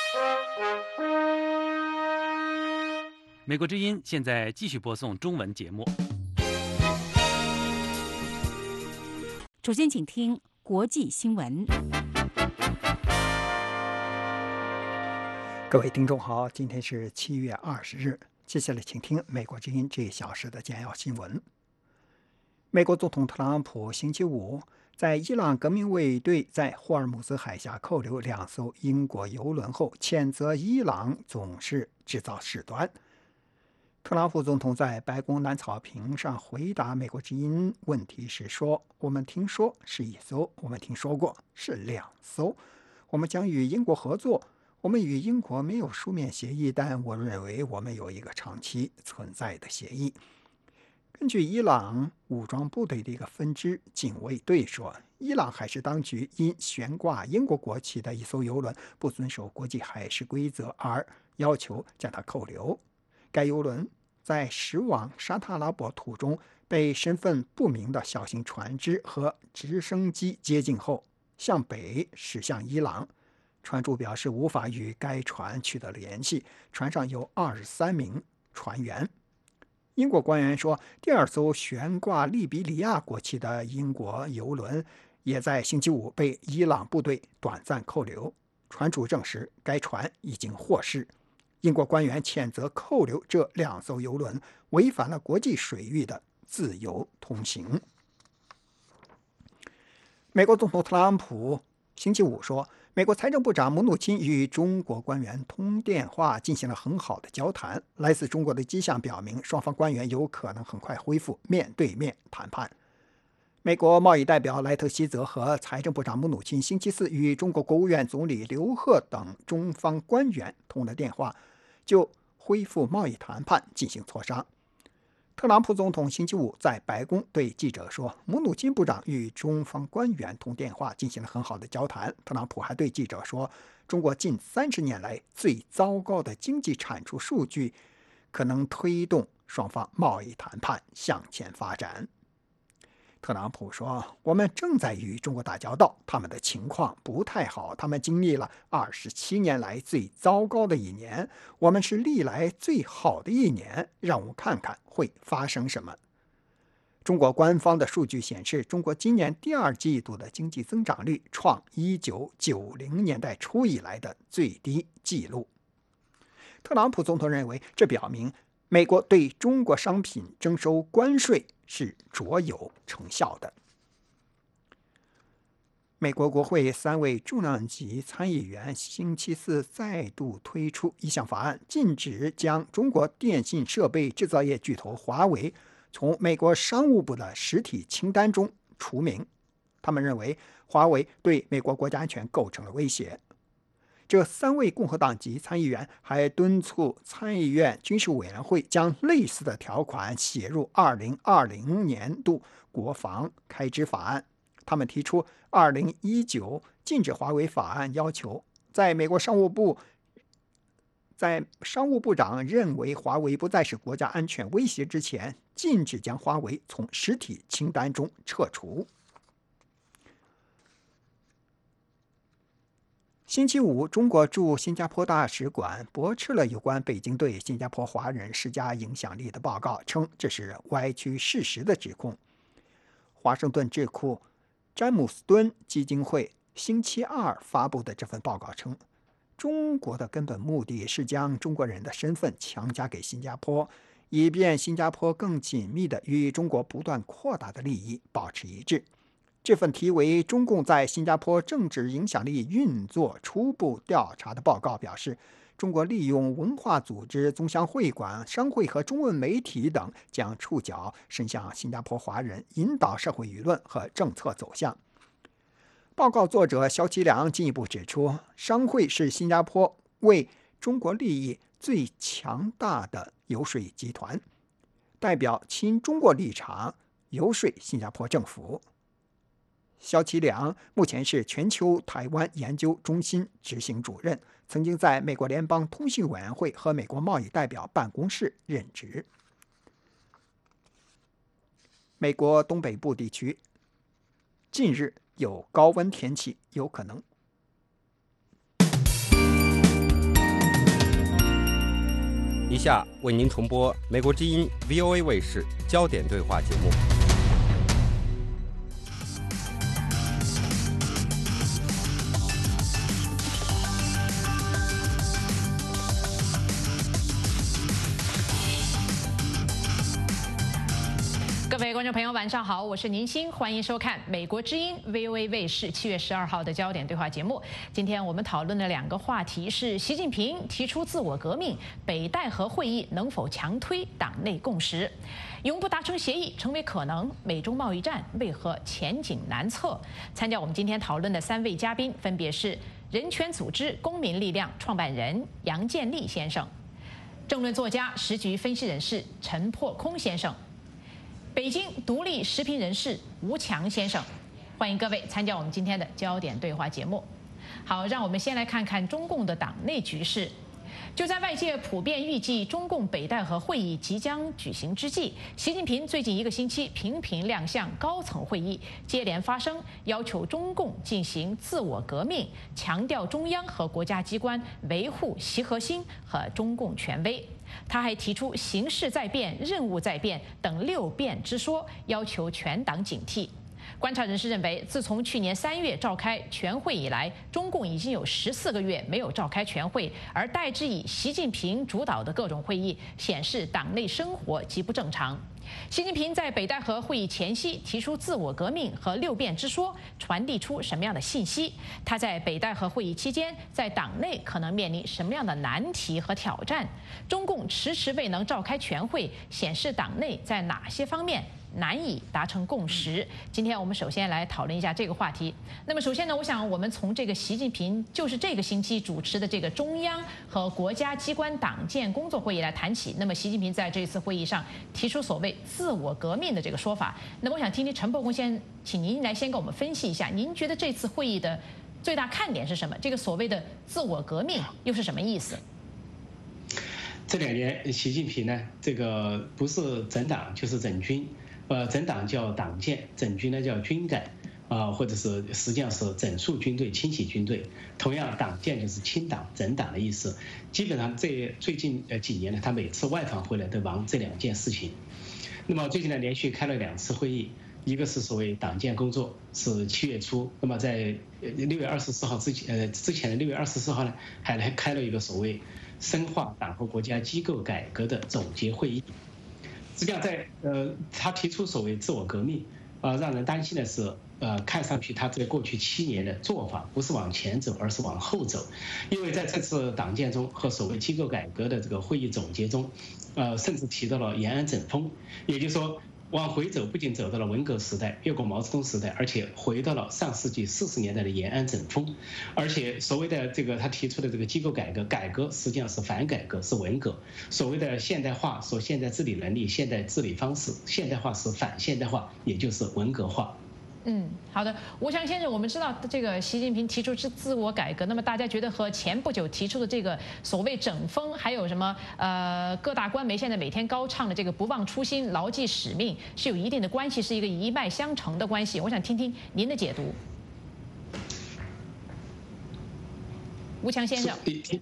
美国之音现在继续播送中文节目。 首先，请听国际新闻。 各位听众好，今天是7月20日。接下来，请听美国之音这1小时的简要新闻。美国总统特朗普星期五在伊朗革命卫队在霍尔木兹海峡扣留2艘英国油轮后，谴责伊朗总是制造事端。特朗普总统在白宫南草坪上回答美国之音问题时说：“我们听说是1艘，我们听说过是2艘，我们将与英国合作。我们与英国没有书面协议，但我认为我们有一个长期存在的协议。”根据伊朗武装部队的一个分支警卫队说，伊朗海事当局因悬挂英国国旗的1艘油轮不遵守国际海事规则而要求将它扣留。该油轮在驶往沙特阿拉伯途中被身份不明的小型船只和直升机接近后，向北驶向伊朗。船主表示无法与该船取得联系，船上有23名船员。英国官员说，第2艘悬挂利比里亚国旗的英国油轮也在星期五被伊朗部队短暂扣留，船主证实该船已经获释。英国官员谴责扣留这2艘油轮违反了国际水域的自由通行。美国总统特朗普星期五说，美国财政部长姆努钦与中国官员通电话进行了很好的交谈，来自中国的迹象表明双方官员有可能很快恢复面对面谈判。美国贸易代表莱特希泽和财政部长姆努钦星期四与中国国务院总理刘鹤等中方官员通了电话，就恢复贸易谈判进行磋商。特朗普总统星期五在白宫对记者说，姆努钦部长与中方官员通电话进行了很好的交谈。特朗普还对记者说，中国近30年来最糟糕的经济产出数据可能推动双方贸易谈判向前发展。特朗普说，我们正在与中国打交道，他们的情况不太好，他们经历了27年来最糟糕的1年，我们是历来最好的1年，让我们看看会发生什么。中国官方的数据显示，中国今年第2季度的经济增长率创1990年代初以来的最低纪录。特朗普总统认为，这表明美国对中国商品征收关税是卓有成效的。美国国会3位重量级参议员星期四再度推出一项法案，禁止将中国电信设备制造业巨头华为从美国商务部的实体清单中除名。他们认为华为对美国国家安全构成了威胁。这3位共和党籍参议员还敦促参议院军事委员会将类似的条款写入2020年度国防开支法案。他们提出2019禁止华为法案，要求在美国商务部长认为华为不再是国家安全威胁之前，禁止将华为从实体清单中撤除。星期五，中国驻新加坡大使馆驳斥了有关北京对新加坡华人施加影响力的报告，称这是歪曲事实的指控。华盛顿智库詹姆斯敦基金会星期二发布的这份报告称，中国的根本目的是将中国人的身份强加给新加坡，以便新加坡更紧密地与中国不断扩大的利益保持一致。这份题为《中共在新加坡政治影响力运作初步调查》的报告表示，中国利用文化组织、宗乡会馆、商会和中文媒体等，将触角伸向新加坡华人，引导社会舆论和政策走向。报告作者肖其良进一步指出，商会是新加坡为中国利益最强大的游说集团，代表亲中国立场游说新加坡政府。肖其良目前是全球台湾研究中心执行主任，曾经在美国联邦通信委员会和美国贸易代表办公室任职。美国东北部地区近日有高温天气，有可能下为您重播美国之音 VOA 卫视焦点对话节目。 各位观众朋友，晚上好，我是宁鑫，欢迎收看美国之音 VOA 卫视7月12号的焦点对话节目。今天我们讨论的两个话题是：习近平提出自我革命，北戴河会议能否强推党内共识？永不达成协议成为可能，美中贸易战为何前景难测？参加我们今天讨论的3位嘉宾分别是人权组织公民力量创办人杨建立先生、政论作家、时局分析人士陈破空先生、北京独立时评人士吴强先生，欢迎各位参加我们今天的焦点对话节目。好，让我们先来看看中共的党内局势。就在外界普遍预计中共北戴河会议即将举行之际，习近平最近1个星期频频亮相高层会议，接连发声，要求中共进行自我革命，强调中央和国家机关维护习核心和中共权威。他还提出形势在变、任务在变等6变之说，要求全党警惕。观察人士认为，自从去年3月召开全会以来，中共已经有14个月没有召开全会，而代之以习近平主导的各种会议，显示党内生活极不正常。习近平在北戴河会议前夕提出自我革命和6变之说，传递出什么样的信息？他在北戴河会议期间，在党内可能面临什么样的难题和挑战？中共迟迟未能召开全会，显示党内在哪些方面难以达成共识？今天我们首先来讨论一下这个话题。那么首先呢，我想我们从这个习近平就是这个星期主持的这个中央和国家机关党建工作会议来谈起。那么习近平在这次会议上提出所谓自我革命的这个说法。那么我想听听陈破空先，请您来先给我们分析一下，您觉得这次会议的最大看点是什么？这个所谓的自我革命又是什么意思？ 这2年，习近平呢，这个不是整党就是整军。整党叫党建，整军呢叫军改，或者是实际上是整肃军队、清洗军队。同样，党建就是清党、整党的意思。基本上最近几年呢，他每次外访回来都忙这2件事情。那么最近呢，连续开了2次会议，一个是所谓党建工作，是7月初。那么在6月24号之前的6月24号呢，还来开了一个所谓深化党和国家机构改革的总结会议。实际上他提出所谓自我革命，让人担心的是，看上去他在过去7年的做法不是往前走，而是往后走。因为在这次党建中和所谓机构改革的这个会议总结中，甚至提到了延安整风，也就是说，往回走不仅走到了文革时代，越过毛泽东时代，而且回到了上世纪40年代的延安整风。而且所谓的这个他提出的这个机构改革实际上是反改革，是文革。所谓的现代化，说现代治理能力、现代治理方式，现代化是反现代化，也就是文革化。 好的，吴强先生，我们知道这个习近平提出是自我改革，那么大家觉得和前不久提出的这个所谓整风，还有什么各大官媒现在每天高唱的这个不忘初心、牢记使命，是有一定的关系，是一个一脉相承的关系。我想听听您的解读。吴强先生。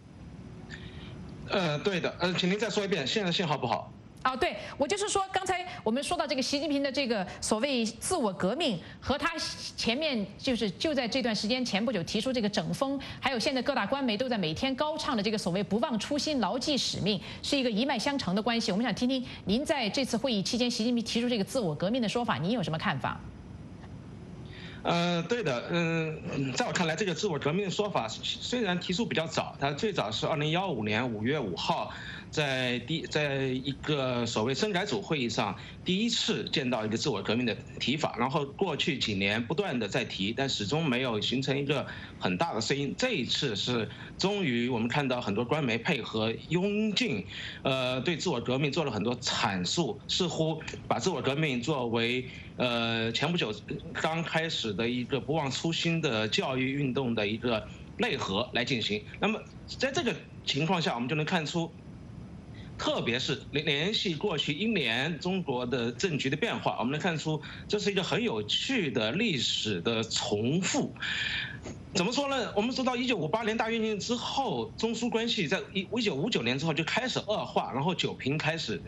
对的，请您再说一遍，现在信号不好。 对，我就是说，刚才我们说到这个习近平的这个所谓自我革命，和他前面就在这段时间前不久提出这个整风，还有现在各大官媒都在每天高唱的这个所谓不忘初心、牢记使命，是一个一脉相承的关系。我们想听听您在这次会议期间，习近平提出这个自我革命的说法，您有什么看法？ 对的，在我看来，这个自我革命的说法虽然提出比较早，它最早是2015年5月5号。在一个所谓深改组会议上，第一次见到一个自我革命的提法，然后过去几年不断的在提，但始终没有形成一个很大的声音。这一次是终于我们看到很多官媒配合拥进，对自我革命做了很多阐述，似乎把自我革命作为前不久刚开始的一个不忘初心的教育运动的一个内核来进行。那么在这个情况下，我们就能看出。 特别是联系过去1年中国的政局的变化，我们能看出这是一个很有趣的历史的重复。怎么说呢？我们知道1958年大跃进之后，中苏关系在1959年之后就开始恶化，然后9平开始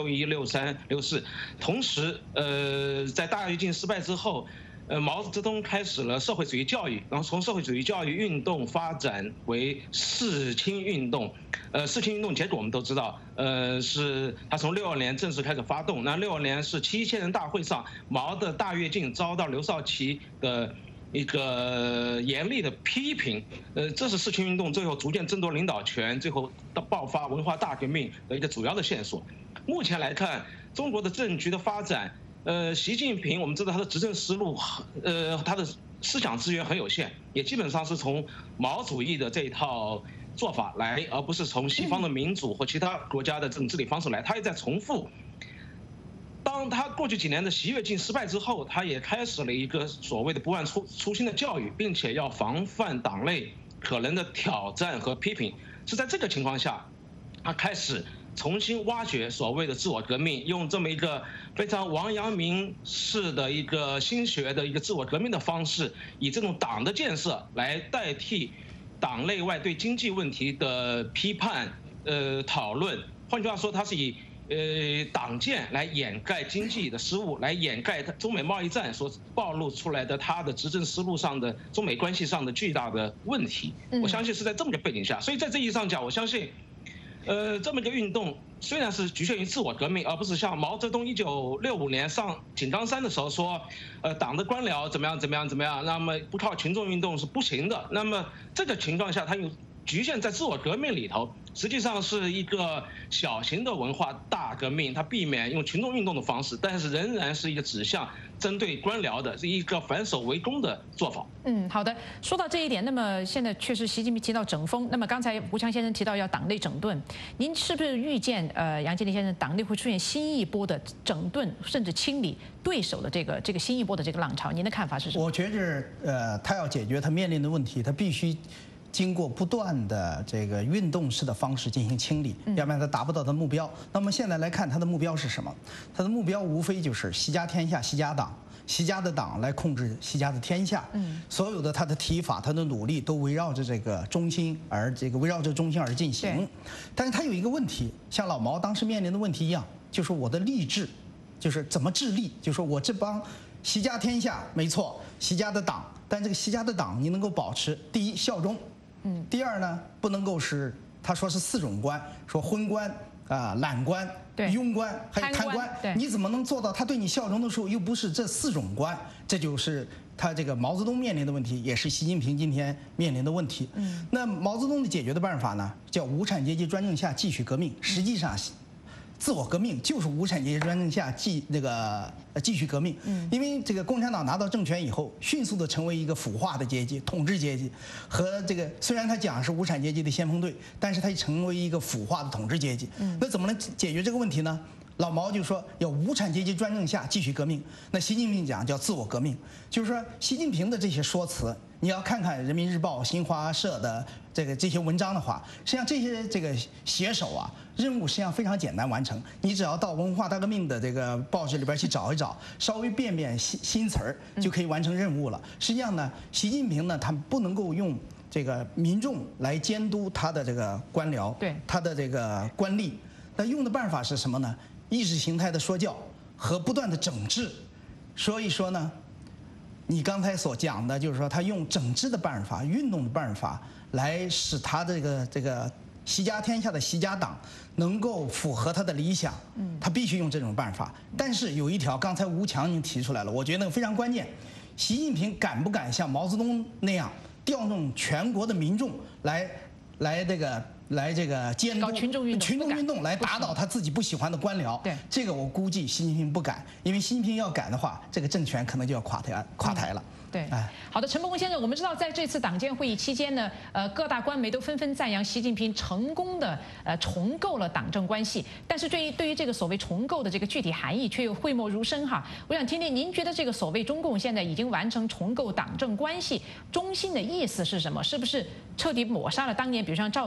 ，61、63、64。同时，在大跃进失败之后，毛泽东开始了社会主义教育，然后从社会主义教育运动发展为世青运动。世青运动结果我们都知道，是他从62年正式开始发动。那62年是7000人大会上，毛的大跃进遭到刘少奇的一个严厉的批评，这是世青运动最后逐渐争夺领导权，最后爆发文化大革命的一个主要的线索。目前来看，中国的政局的发展，习近平我们知道他的执政思路，他的思想资源很有限，也基本上是从毛主义的这一套做法来，而不是从西方的民主或其他国家的这种治理方式来，他也在重复。当他过去几年的习跃进失败之后，他也开始了一个所谓的不忘初心的教育，并且要防范党内可能的挑战和批评。是在这个情况下，他开始重新挖掘所谓的自我革命，用这么一个非常王阳明式的一个新学的一个自我革命的方式，以这种党的建设来代替党内外对经济问题的批判、讨论。换句话说，他是以党建来掩盖经济的失误，来掩盖中美贸易战所暴露出来的他的执政思路上的中美关系上的巨大的问题。我相信是在这么个背景下，所以在这意义上讲，我相信，这么一个运动虽然是局限于自我革命，而不是像毛泽东1965年上井冈山的时候说，党的官僚怎么样怎么样怎么样，那么不靠群众运动是不行的。那么这个情况下，他又局限在自我革命里头，实际上是一个小型的文化大革命，它避免用群众运动的方式，但是仍然是一个指向针对官僚的，是一个反守为攻的做法。 好的。说到这一点，那么现在确实习近平提到整风，那么刚才吴强先生提到要党内整顿，您是不是预见杨洁篪先生党内会出现新一波的整顿，甚至清理对手的这个新一波的这个浪潮？您的看法是什么？ 我觉着他要解决他面临的问题，他必须经过不断的这个运动式的方式进行清理，要不然他达不到他的目标。那么现在来看，他的目标是什么？他的目标无非就是习家天下，习家党，习家的党来控制习家的天下。所有的他的提法，他的努力都围绕着这个中心而进行。但是他有一个问题，像老毛当时面临的问题一样，就是我的吏治，就是怎么治吏，就是我这帮习家天下没错，习家的党，但这个习家的党你能够保持第一效忠。第二呢，不能够是他说是4种官，说昏官懒官、庸官还有贪官，你怎么能做到他对你效忠的时候又不是这4种官？这就是他这个毛泽东面临的问题，也是习近平今天面临的问题。那毛泽东的解决的办法呢，叫无产阶级专政下继续革命。实际上，自我革命就是无产阶级专政下继续革命。因为这个共产党拿到政权以后，迅速的成为一个腐化的阶级、统治阶级，和这个虽然他讲是无产阶级的先锋队，但是他成为一个腐化的统治阶级。那怎么能解决这个问题呢？老毛就说要无产阶级专政下继续革命，那习近平讲叫自我革命，就是说习近平的这些说辞，你要看看人民日报、新华社的这些文章的话，实际上这些这个写手啊，任务实际上非常简单完成，你只要到文化大革命的这个报纸里边去找一找，稍微变变新词儿，就可以完成任务了。实际上呢，习近平呢，他不能够用这个民众来监督他的这个官僚，他的这个官吏，那用的办法是什么呢？意识形态的说教和不断的整治。所以说呢，你刚才所讲的就是说他用整治的办法、运动的办法来使他这个习家天下的习家党能够符合他的理想，他必须用这种办法。但是有一条，刚才吴强已经提出来了，我觉得非常关键，习近平敢不敢像毛泽东那样调动全国的民众来这个监督群众运动来打倒他自己不喜欢的官僚。这个我估计习近平不敢，因为习近平要敢的话，这个政权可能就要垮台了。 好的，陈伯公先生，我们知道在这次党建会议期间呢，各大官媒都纷纷赞扬习近平成功的重构了党政关系，但是对于这个所谓重构的这个具体含义却又讳莫如深哈。我想听听您觉得这个所谓中共现在已经完成重构党政关系中心的意思是什么？是不是彻底抹杀了当年比如像赵紫阳等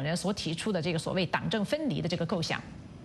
人所提出的这个所谓党政分离的这个构想？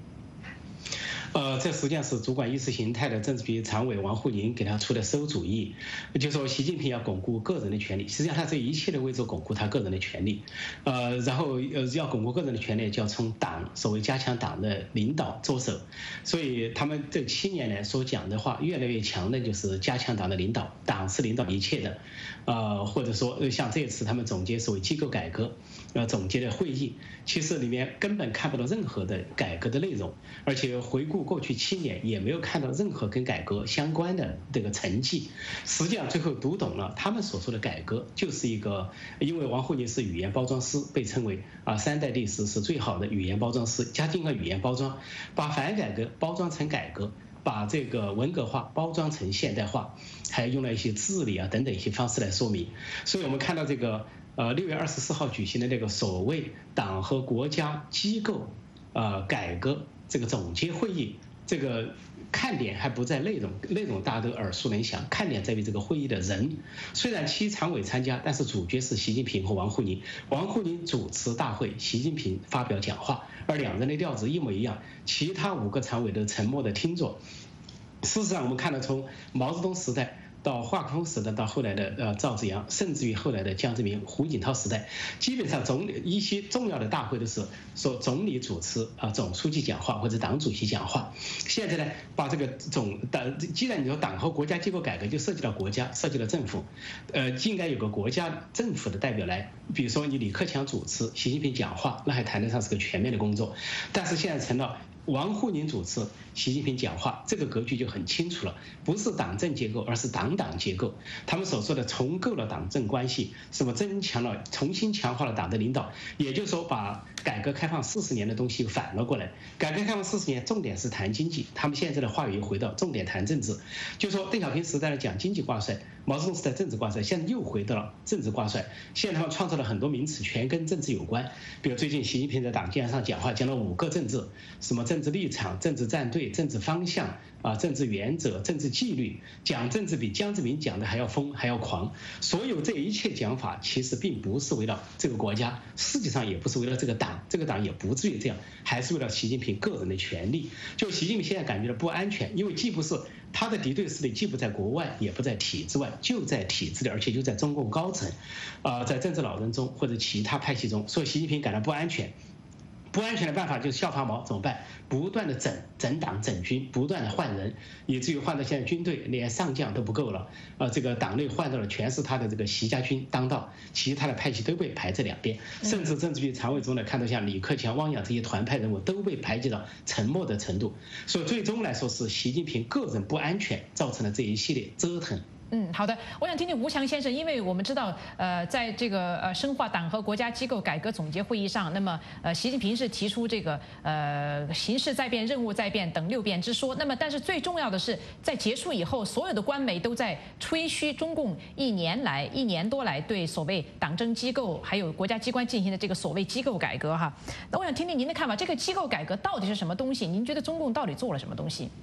这实际上是主管意识形态的政治局常委王沪宁给他出的馊主意，就说习近平要巩固个人的权利，实际上他这一切的为着巩固他个人的权利，然后要巩固个人的权利，就要从党所谓加强党的领导着手，所以他们这7年来所讲的话越来越强的就是加强党的领导，党是领导一切的，或者说像这次他们总结所谓机构改革，总结的会议，其实里面根本看不到任何的改革的内容，而且回顾过去7年也没有看到任何跟改革相关的这个成绩。实际上最后读懂了他们所说的改革就是一个，因为王沪宁是语言包装师，被称为3代历史是最好的语言包装师，加进了语言包装，把反改革包装成改革，把这个文革化包装成现代化，还用了一些治理等等一些方式来说明。所以我们看到这个6月24号举行的那个所谓党和国家机构改革这个总结会议，这个看点还不在内容，内容大家都耳熟能详，看点在于这个会议的人。虽然7常委参加，但是主角是习近平和王沪宁。王沪宁主持大会，习近平发表讲话，而两人的调子一模一样，其他5个常委都沉默地听着。事实上，我们看到从毛泽东时代到华国锋时代，到后来的赵紫阳，甚至于后来的江泽民、胡锦涛时代，基本上一些重要的大会都是说总理主持总书记讲话或者党主席讲话。现在呢，把这个既然你说党和国家机构改革，就涉及到国家，涉及到政府，应该有个国家政府的代表来，比如说你李克强主持，习近平讲话，那还谈得上是个全面的工作。但是现在成了王沪宁主持，习近平讲话，这个格局就很清楚了，不是党政结构，而是党结构。他们所说的重构了党政关系，什么重新强化了党的领导，也就是说把改革开放40年的东西反了过来。改革开放40年，重点是谈经济，他们现在的话语回到重点谈政治，就说邓小平时代的讲经济挂帅，毛泽东时代政治挂帅，现在又回到了政治挂帅。现在他们创造了很多名词，全跟政治有关，比如最近习近平在党建上讲话，讲了5个政治，什么政治立场、政治站队、政治方向政治原则、政治纪律，讲政治比江泽民讲的还要疯还要狂。所有这一切讲法其实并不是为了这个国家，实际上也不是为了这个党，这个党也不至于这样，还是为了习近平个人的权利。就习近平现在感觉到不安全，因为既不是他的敌对势力，既不在国外，也不在体制外，就在体制里，而且就在中共高层，在政治老人中或者其他派系中，所以习近平感到不安全。不安全的办法就是效仿毛，怎么办？不断的整党整军，不断的换人，以至于换到现在军队连上将都不够了。这个党内换到了全是他的这个习家军当道，其他的派系都被排在两边，甚至政治局常委中呢，看到像李克强、汪洋这些团派人物都被排挤到沉默的程度。所以最终来说是习近平个人不安全造成了这一系列折腾。 好的，我想听听吴强先生，因为我们知道，在这个深化党和国家机构改革总结会议上，那么习近平是提出这个形势在变、任务在变等6变之说。那么，但是最重要的是，在结束以后，所有的官媒都在吹嘘中共1年多来对所谓党政机构还有国家机关进行的这个所谓机构改革哈。那我想听听您的看法，这个机构改革到底是什么东西？您觉得中共到底做了什么东西？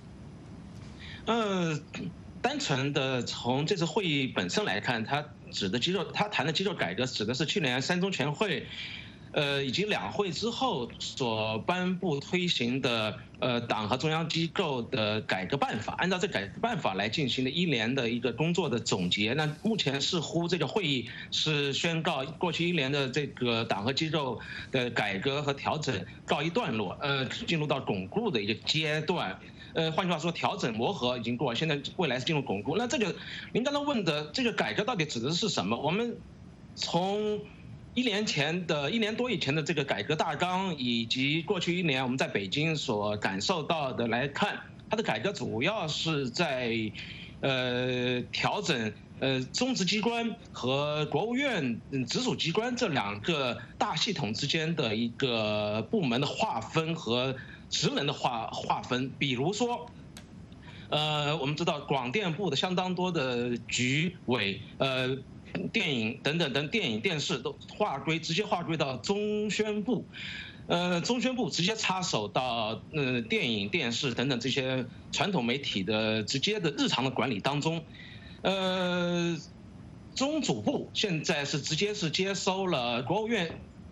单纯的从这次会议本身来看，他谈的机构改革指的是去年3中全会，以及2会之后所颁布推行的党和中央机构的改革办法，按照这改革办法来进行的1年的一个工作的总结。那目前似乎这个会议是宣告过去1年的这个党和机构的改革和调整告一段落，进入到巩固的一个阶段。换句话说，调整磨合已经过，现在未来是进入巩固。那这个您刚才问的这个改革到底指的是什么？我们从1年多以前的这个改革大纲，以及过去1年我们在北京所感受到的来看，它的改革主要是在调整中执机关和国务院直属机关这2个大系统之间的一个部门的划分和职能的划分。比如说我们知道广电部的相当多的局委电影等等电影电视都直接划归到中宣部，中宣部直接插手到电影电视等等这些传统媒体的直接的日常的管理当中。中组部现在是直接是接收了国务院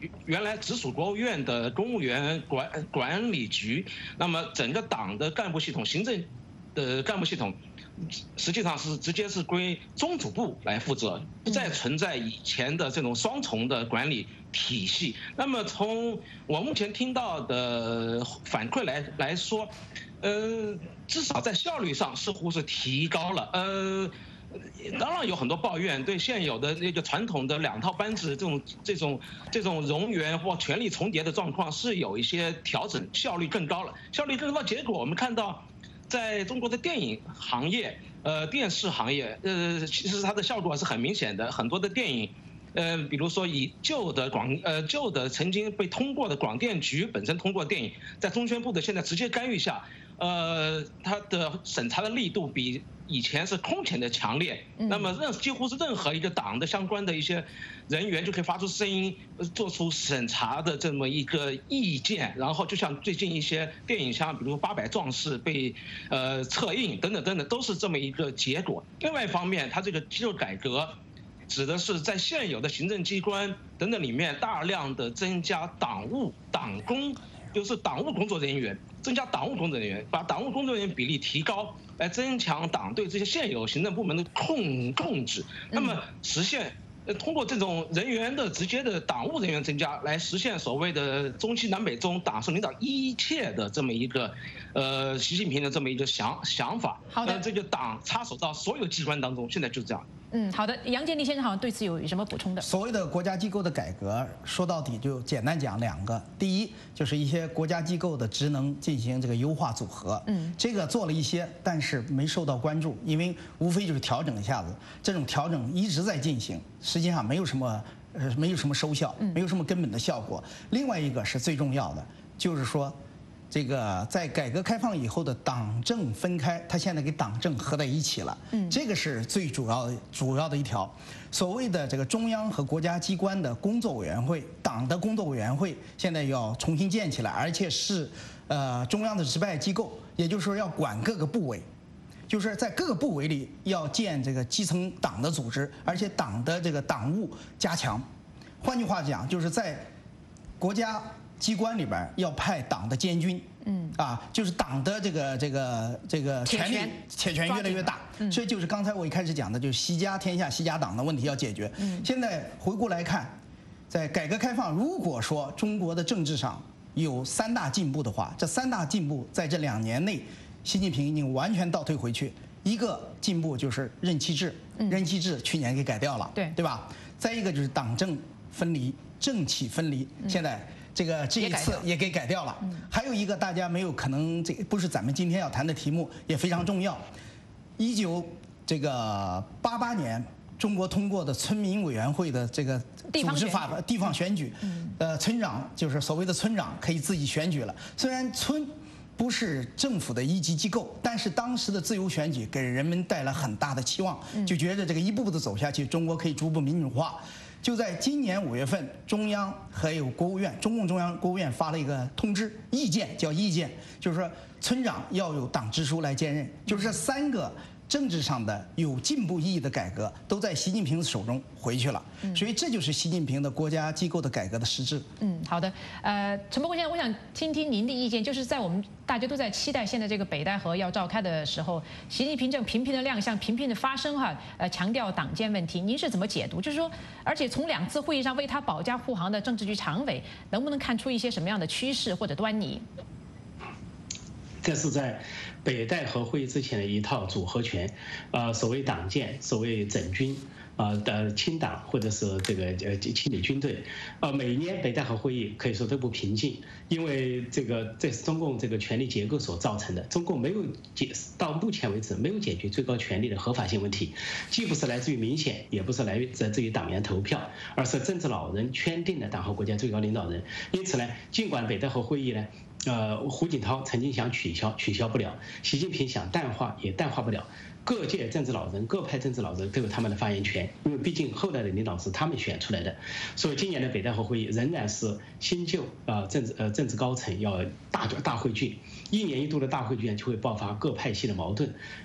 原来直属国务院的公务员管理局，那么整个党的干部系统、行政的干部系统，实际上是直接是归中组部来负责，不再存在以前的这种双重的管理体系。那么从我目前听到的反馈来说，至少在效率上似乎是提高了。当然有很多抱怨，对现有的那个传统的2套班子这种冗员或权力重叠的状况是有一些调整，效率更高了。效率更高，结果我们看到，在中国的电影行业、电视行业，其实它的效果是很明显的。很多的电影，比如说以旧的曾经被通过的广电局本身通过电影，在中宣部的现在直接干预下，它的审查的力度比以前是空前的强烈。那么几乎是任何一个党的相关的一些人员就可以发出声音，做出审查的这么一个意见。然后就像最近一些电影，像比如《800壮士》被撤映等等，都是这么一个结果。另外一方面，它这个机构改革指的是在现有的行政机关等等里面大量的增加党务工作人员，增加党务工作人员，把党务工作人员比例提高，来增强党对这些现有行政部门的控制。那么实现通过这种人员的直接的党务人员增加，来实现所谓的中西南北中党是领导一切的这么一个习近平的这么一个想法。 好的， 这个党插手到所有机关当中，现在就是这样。 好的，杨建立先生好像对此有什么补充的？ 所谓的国家机构的改革，说到底就简单讲2个。第一，就是一些国家机构的职能进行这个优化组合。这个做了一些，但是没受到关注，因为无非就是调整一下子，这种调整一直在进行，实际上没有什么收效，没有什么根本的效果。另外一个是最重要的，就是说，这个在改革开放以后的党政分开，它现在给党政合在一起了。这个是最主要的一条。所谓的这个中央和国家机关的工作委员会，党的工作委员会现在要重新建起来，而且是中央的直派机构，也就是说要管各个部委。就是在各个部委里要建这个基层党的组织，而且党的这个党务加强。换句话讲，就是在国家机关里边要派党的监军，就是党的这个权力铁拳越来越大。所以就是刚才我一开始讲的，就是习家天下习家党的问题要解决。现在回顾来看，在改革开放，如果说中国的政治上有3大进步的话，这3大进步在这2年内，习近平已经完全倒退回去。一个进步就是任期制，任期制去年给改掉了，对吧？再一个就是党政分离、政企分离，现在这一次也给改掉了。还有一个大家没有可能，这不是咱们今天要谈的题目，也非常重要。1988年中国通过的村民委员会的这个组织法地方选举，村长就是所谓的村长可以自己选举了。虽然村不是政府的一级机构，但是当时的自由选举给人们带来很大的期望，就觉得这个一步步的走下去，中国可以逐步民主化。就在今年5月份，中央还有国务院，中共中央国务院发了一个通知，意见，就是说村长要有党支书来兼任，就是这3个政治上的有进步意义的改革都在习近平手中回去了，所以这就是习近平的国家机构的改革的实质。 好的，陈伯公先生，我想听听您的意见，就是在我们大家都在期待现在这个北戴河要召开的时候，习近平正频频的亮相，频频的发声强调党建问题，您是怎么解读？就是说，而且从2次会议上为他保驾护航的政治局常委，能不能看出一些什么样的趋势或者端倪？ 这是在北戴河会议之前的一套组合拳，所谓党建，所谓整军，的清党或者是这个清理军队，每年北戴河会议可以说都不平静，因为这是中共这个权力结构所造成的。中共到目前为止没有解决最高权力的合法性问题，既不是来自于民选，也不是来自于党员投票，而是政治老人圈定的党和国家最高领导人。因此呢，尽管北戴河会议呢，胡锦涛曾经想取消不了，习近平想淡化也淡化不了。各界政治老人、各派政治老人都有他们的发言权，因为毕竟后来的领导是他们选出来的。所以今年的北戴河会议仍然是新旧政治高层要大汇聚，1年1度的大汇聚就会爆发各派系的矛盾。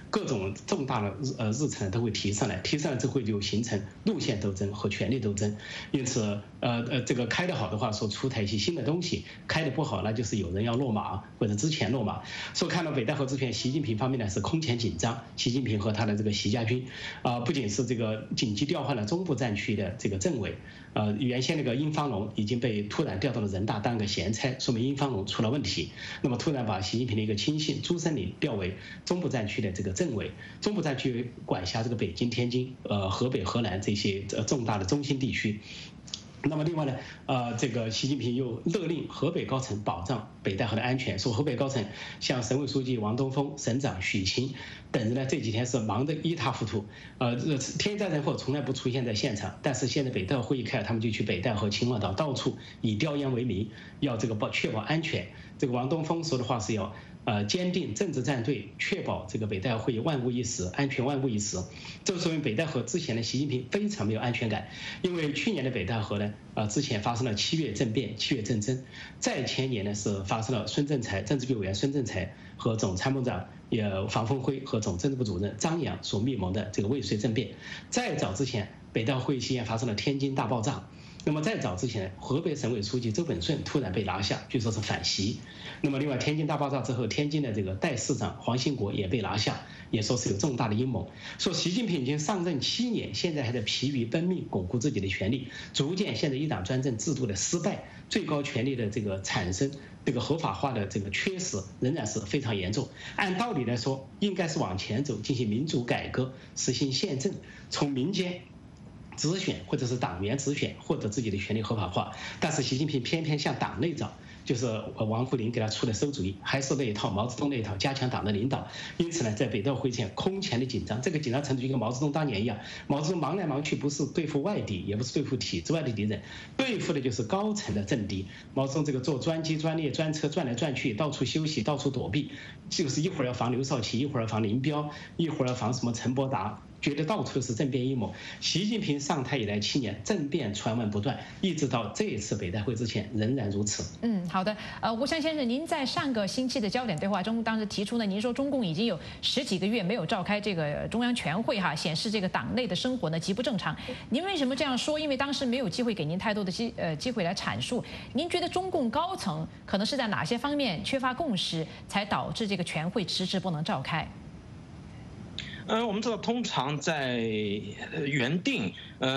各种重大的日程都会提上来，提上来之后就形成路线斗争和权力斗争。因此，这个开得好的话，说出台一些新的东西；开得不好，那就是有人要落马或者之前落马。所以看到北戴河之前，习近平方面呢是空前紧张，习近平和他的这个习家军，不仅是这个紧急调换了中部战区的这个政委，原先那个殷方龙已经被突然调到了人大当个闲差，说明殷方龙出了问题。那么突然把习近平的一个亲信朱森林调为中部战区的这个政委，中部战区管辖这个北京、天津、河北、河南这些重大的中心地区。那么另外呢，这个习近平又勒令河北高层保障北戴河的安全，说河北高层像省委书记王东峰、省长许晴等人呢，这几天是忙得一塌糊涂。天灾人祸从来不出现在现场，但是现在北戴河会议开了，他们就去北戴河、秦皇岛到处以调研为名，要这个确保安全。这个王东峰说的话是要坚定政治站队，确保这个北戴河会议万无一失，安全万无一失。这说明北戴河之前的习近平非常没有安全感，因为去年的北戴河呢，之前发生了7月政变、7月政争，再前年呢是发生了孙政才政治局委员孙政才和总参谋长房峰辉和总政治部主任张扬所密谋的这个未遂政变，再早之前北戴河会议期间发生了天津大爆炸。那么再早之前，河北省委书记周本顺突然被拿下，据说是反袭。那么另外，天津大爆炸之后，天津的这个代市长黄兴国也被拿下，也说是有重大的阴谋。说习近平已经上任7年，现在还在疲于奔命巩固自己的权力，逐渐现在一党专政制度的失败，最高权力的这个产生，这个合法化的这个缺失仍然是非常严重。按道理来说，应该是往前走，进行民主改革，实行宪政，从民间直选或者是党员直选获得自己的权利合法化，但是习近平偏偏向党内找，就是王沪宁给他出的馊主意，还是那一套毛泽东那一套，加强党的领导。因此呢，在北戴河会前空前的紧张，这个紧张程度就跟毛泽东当年一样，毛泽东忙来忙去，不是对付外敌，也不是对付体制外的敌人，对付的就是高层的政敌。毛泽东这个坐专机、专列、专车转来转去，到处休息，到处躲避，就是一会儿要防刘少奇，一会儿要防林彪，一会儿要防什么陈伯达。觉得到处是政变阴谋。习近平上台以来7年，政变传闻不断，一直到这一次北戴会之前仍然如此。 好的。吴湘先生，您在上个星期的焦点对话中，当时提出呢，您说中共已经有10几个月没有召开这个中央全会哈，显示这个党内的生活呢极不正常。您为什么这样说？因为当时没有机会给您太多的机会来阐述。您觉得中共高层可能是在哪些方面缺乏共识，才导致这个全会迟迟不能召开？ 我们知道，通常在原定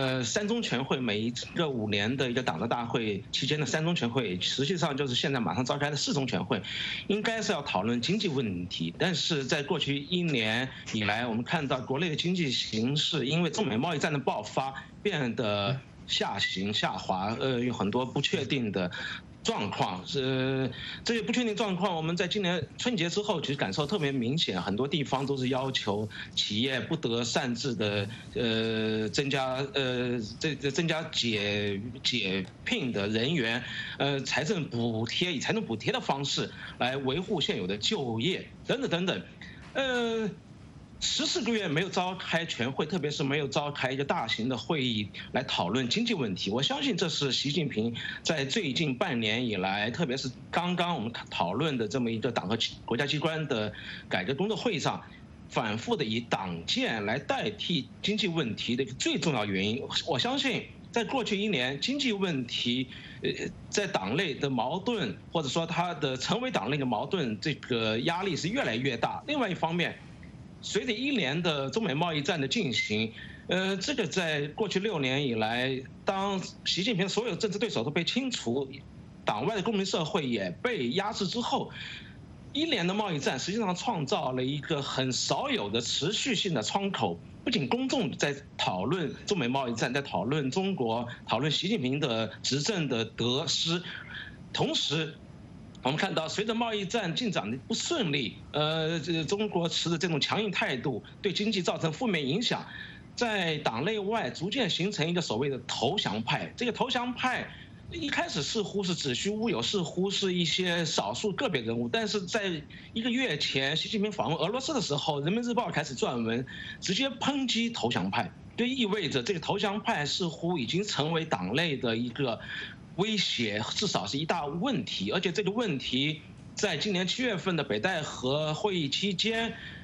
3中全会每一个5年的一个党的大会期间的3中全会，实际上就是现在马上召开的4中全会，应该是要讨论经济问题。但是在过去1年以来，我们看到国内的经济形势因为中美贸易战的爆发变得下行下滑，有很多不确定的状况。这些不确定状况，我们在今年春节之后其实感受特别明显，很多地方都是要求企业不得擅自的增加解聘的人员，以财政补贴的方式来维护现有的就业等等等等。14个月没有召开全会，特别是没有召开一个大型的会议来讨论经济问题，我相信这是习近平在最近半年以来，特别是刚刚我们讨论的这么一个党和国家机关的改革工作会议上，反复的以党建来代替经济问题的一个最重要原因。我相信在过去1年，经济问题在党内的矛盾，或者说它的成为党内的矛盾，这个压力是越来越大。另外一方面，随着1年的中美贸易战的进行，这个在过去6年以来，当习近平所有政治对手都被清除，党外的公民社会也被压制之后，1年的贸易战实际上创造了一个很少有的持续性的窗口。不仅公众在讨论中美贸易战，在讨论中国，讨论习近平的执政的得失，同时我们看到，随着贸易战进展的不顺利，中国持的这种强硬态度对经济造成负面影响，在党内外逐渐形成一个所谓的投降派。这个投降派一开始似乎是子虚乌有，似乎是一些少数个别人物，但是在1个月前，习近平访问俄罗斯的时候，《人民日报》开始撰文，直接抨击投降派，就意味着这个投降派似乎已经成为党内的一个威胁，至少是一大问题。而且这个问题在今年7月份的北戴河会议期间，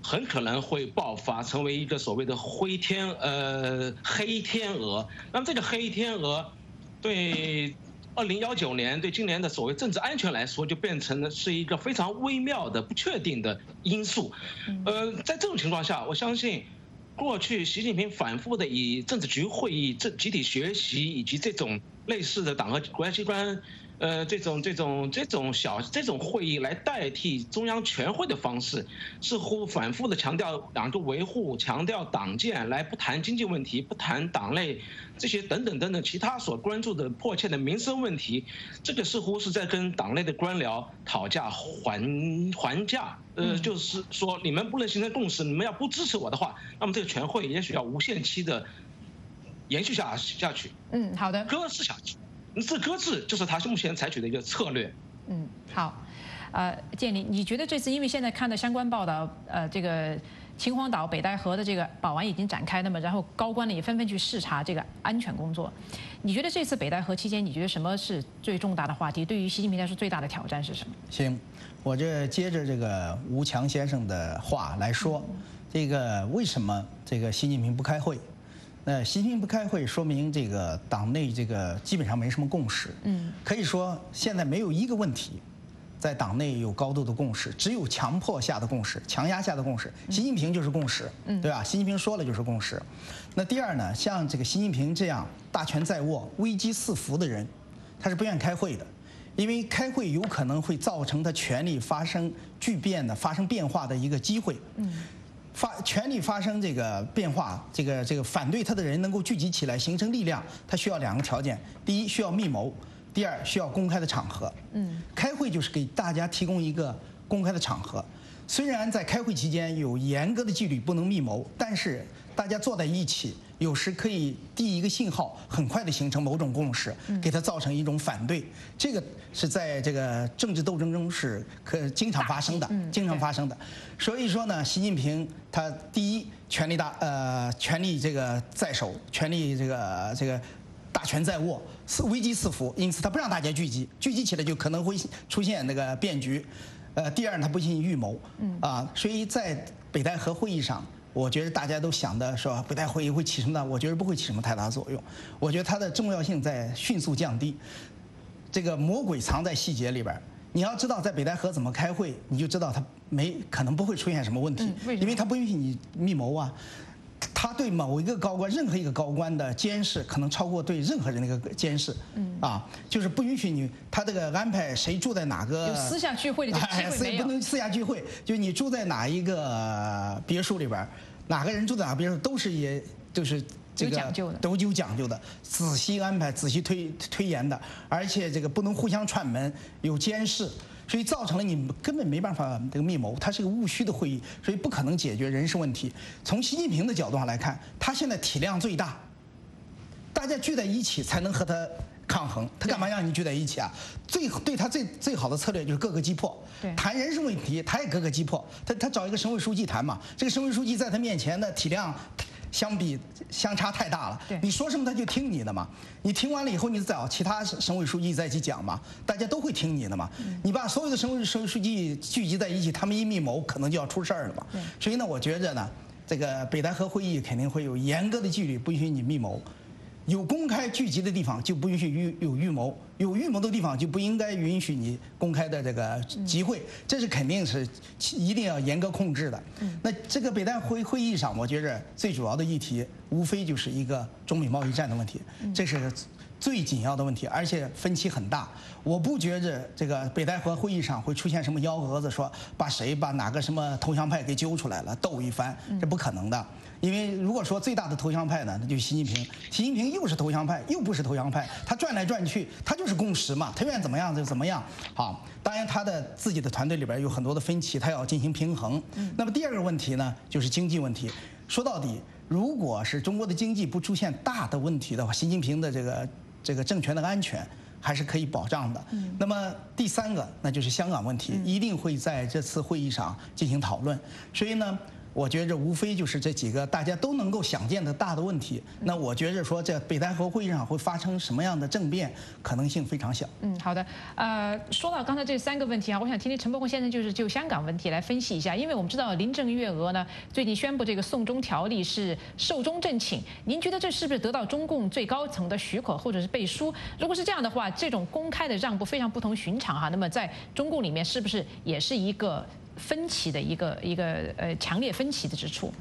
很可能会爆发，成为一个所谓的黑天鹅。那么这个黑天鹅对2019年对今年的所谓政治安全来说，就变成了是一个非常微妙的不确定的因素。在这种情况下，我相信过去习近平反复的以政治局会议、集体学习以及这种类似的党和国家机关。这种会议来代替中央全会的方式，似乎反复的强调党的维护，强调党建，来不谈经济问题，不谈党内这些等等其他所关注的迫切的民生问题，这个似乎是在跟党内的官僚讨价还价。就是说你们不能形成共识，你们要不支持我的话，那么这个全会也许要无限期的延续下去。 好的， 搁置下去。这搁置就是他目前采取的一个策略。 好，建林，你觉得这次因为现在看的相关报道，这个秦皇岛北戴河的这个保安已经展开，那么然后高官呢也纷纷去视察这个安全工作，你觉得这次北戴河期间，你觉得什么是最重大的话题？对于习近平来说，最大的挑战是什么？ 行，我这接着这个吴强先生的话来说，这个为什么这个习近平不开会？习近平不开会，说明这个党内这个基本上没什么共识。可以说现在没有一个问题，在党内有高度的共识，只有强迫下的共识、强压下的共识。习近平就是共识，对吧？习近平说了就是共识。那第二呢，像这个习近平这样大权在握、危机四伏的人，他是不愿意开会的，因为开会有可能会造成他权力发生巨变的、发生变化的一个机会。权力发生这个变化，这个反对他的人能够聚集起来形成力量，他需要2个条件：第一，需要密谋；第二，需要公开的场合。开会就是给大家提供一个公开的场合。虽然在开会期间有严格的纪律，不能密谋，但是大家坐在一起，有时可以递一个信号，很快的形成某种共识，给它造成一种反对。这个是在这个政治斗争中是经常发生的，经常发生的。所以说呢，习近平他第一权力这个在手，权力这个大权在握，危机四伏，因此他不让大家聚集起来就可能会出现那个变局。第二，他不进行预谋，所以在北戴河会议上，我觉得大家都想的说北戴河会议会起什么呢？我觉得不会起什么太大作用。我觉得它的重要性在迅速降低。这个魔鬼藏在细节里边。你要知道，在北戴河怎么开会，你就知道它可能不会出现什么问题，因为它不允许你密谋啊。他对某一个高官，任何一个高官的监视，可能超过对任何人的一个监视。就是不允许你他这个安排谁住在哪个有私下聚会的机会没有， 不能私下聚会，就是你住在哪一个别墅里边，哪个人住在哪个别墅都是就是这个都有讲究的，仔细安排、仔细推演的，而且这个不能互相串门，有监视。所以造成了你根本没办法这个密谋，它是个务虚的会议，所以不可能解决人事问题。从习近平的角度上来看，他现在体量最大，大家聚在一起才能和他抗衡。他干嘛让你聚在一起啊？对他最好的策略就是各个击破。谈人事问题，他也各个击破。他找一个省委书记谈嘛，这个省委书记在他面前的体量相差太大了，你说什么他就听你的嘛。你听完了以后，你找其他省委书记再去讲嘛，大家都会听你的嘛。你把所有的省委书记聚集在一起，他们一密谋，可能就要出事儿了嘛。所以呢，我觉着呢，这个北戴河会议肯定会有严格的纪律，不允许你密谋。有公开聚集的地方就不允许有预谋，有预谋的地方就不应该允许你公开的这个集会，这是肯定是一定要严格控制的。那这个北戴河会议上，我觉着最主要的议题无非就是一个中美贸易战的问题，这是最紧要的问题，而且分歧很大。我不觉着这个北戴河会议上会出现什么幺蛾子，说把哪个什么投降派给揪出来了斗一番，这不可能的。因为如果说最大的投降派呢，那就是习近平。习近平又是投降派，又不是投降派，他转来转去，他就是共识嘛，他愿意怎么样就怎么样。好，当然他的自己的团队里边有很多的分歧，他要进行平衡。那么第二个问题呢，就是经济问题。说到底，如果是中国的经济不出现大的问题的话，习近平的这个政权的安全还是可以保障的。那么第三个，那就是香港问题，一定会在这次会议上进行讨论。所以呢， 我觉着无非就是这几个大家都能够想见的大的问题。那我觉着说这北戴河会议上会发生什么样的政变，可能性非常小。 好的。说到刚才这3个问题啊，我想听听陈伯宏先生就香港问题来分析一下，因为我们知道林郑月娥呢最近宣布这个送中条例是寿终正寝，您觉得这是不是得到中共最高层的许可或者是背书？如果是这样的话，这种公开的让步非常不同寻常哈。那么在中共里面是不是也是一个分歧的一个强烈分歧的之处？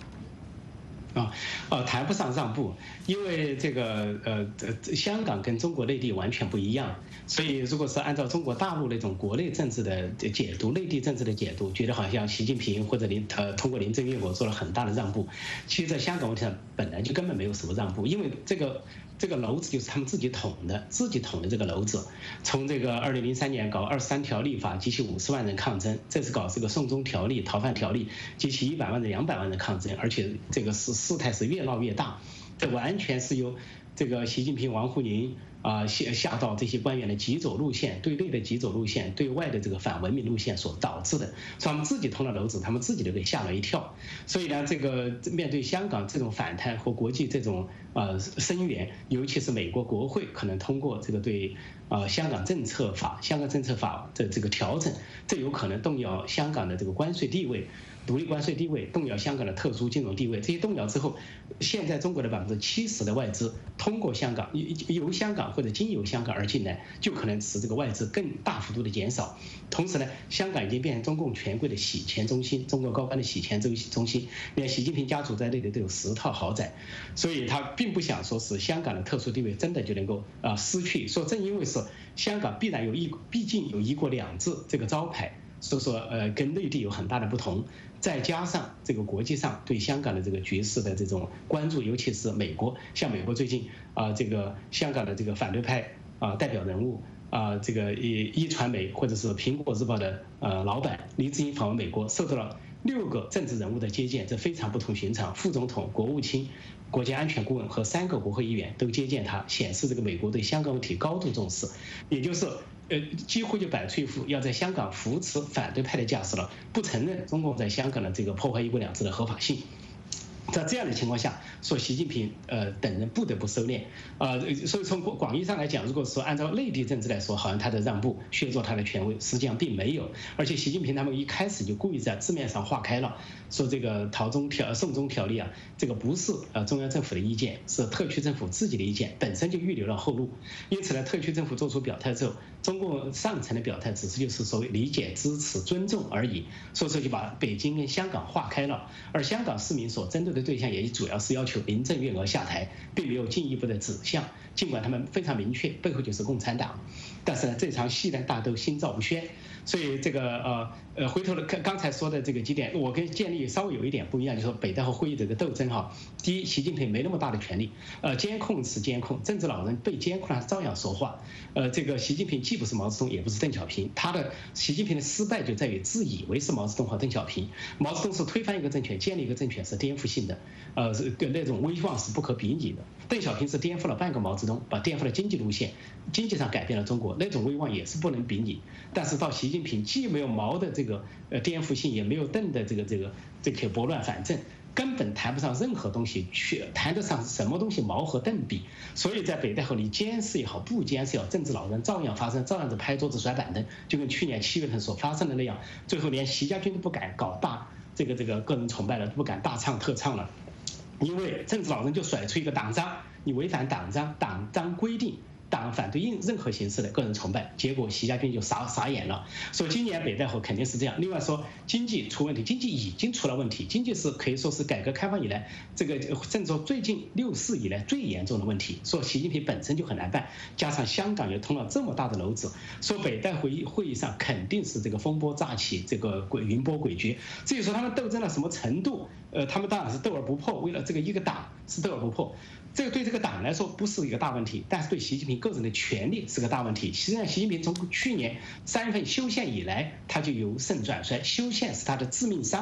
谈不上让步，因为这个香港跟中国内地完全不一样，所以如果是按照中国大陆那种国内政治的解读、内地政治的解读，觉得好像习近平或者通过林郑月娥做了很大的让步，其实在香港问题上本来就根本没有什么让步，因为这个篓子就是他们自己捅的这个篓子。从这个2003年搞23条立法，激起50万人抗争，这次搞这个送中条例、逃犯条例，激起100万人、200万人抗争，而且这个事态是越闹越大，这完全是由这个习近平、王沪宁下到这些官员的极左路线，对内的极左路线，对外的这个反文明路线所导致的，所以他们自己捅了篓子，他们自己都给吓了一跳。所以呢，这个面对香港这种反弹和国际这种声援，尤其是美国国会可能通过这个对香港政策法的这个调整，这有可能动摇香港的这个关税地位。独立关税地位，动摇香港的特殊金融地位，这些动摇之后，现在中国的70%的外资通过香港，由香港或者经由香港而进来，就可能使这个外资更大幅度的减少。同时呢，香港已经变成中共权贵的洗钱中心，中国高官的洗钱中心，连习近平家族在内的都有10套豪宅，所以他并不想说是香港的特殊地位真的就能够失去。说正因为是香港毕竟有1国2制这个招牌。所以说，跟内地有很大的不同，再加上这个国际上对香港的这个局势的这种关注，尤其是美国，像美国最近这个香港的这个反对派代表人物这个一传媒或者是苹果日报的老板黎智英访问美国，受到了6个政治人物的接见，这非常不同寻常。副总统、国务卿、国家安全顾问和3个国会议员都接见他，显示这个美国对香港问题高度重视，也就是几乎就摆出一副要在香港扶持反对派的架势了，不承认中共在香港的这个破坏1国2制的合法性。在这样的情况下，说习近平等人不得不收敛所以从广义上来讲，如果说按照内地政治来说，好像他的让步削弱他的权威，实际上并没有。而且习近平他们一开始就故意在字面上划开了，说这个送中条例这个不是中央政府的意见，是特区政府自己的意见，本身就预留了后路。因此呢，特区政府做出表态之后，中共上层的表态只是就是所谓理解、支持、尊重而已，所以说就把北京跟香港划开了。而香港市民所针对的对象也主要是要求林郑月娥下台，并没有进一步的指向。尽管他们非常明确，背后就是共产党，但是呢，这场戏呢大都心照不宣。所以这个回头刚才说的这个几点，我跟建立稍微有一点不一样，就是说北戴河会议这个斗争第一，习近平没那么大的权力，监控是监控，政治老人被监控了照样说话。这个习近平既不是毛泽东，也不是邓小平，习近平的失败就在于自以为是毛泽东和邓小平。毛泽东是推翻一个政权，建立一个政权是颠覆性的，跟那种威望是不可比拟的。邓小平是颠覆了半个毛泽东，颠覆了经济路线，经济上改变了中国，那种威望也是不能比拟。但是到习近平既没有毛的这个颠覆性，也没有邓的这个拨乱反正，根本谈不上任何东西，谈得上什么东西毛和邓比。所以在北戴河里监视也好，不监视也好，政治老人照样发生，照样子拍桌子甩板凳，就跟去年7月份所发生的那样。最后连习家军都不敢搞大这个个人崇拜了，都不敢大唱特唱了，因为政治老人就甩出一个党章，你违反党章规定，党反对任何形式的个人崇拜，结果习家军就傻眼了。所以今年北戴河肯定是这样。另外说经济出问题，经济已经出了问题，经济是可以说是改革开放以来甚至说最近64以来最严重的问题。说习近平本身就很难办，加上香港又通了这么大的篓子，说北戴河会议上肯定是这个风波乍起，这个云波诡谲。至于说他们斗争到什么程度，他们当然是斗而不破，为了这个一个党是斗而不破。这个对这个党来说不是一个大问题，但是对习近平个人的权力是个大问题。实际上，习近平从去年3月份修宪以来，他就由盛转衰，修宪是他的致命伤。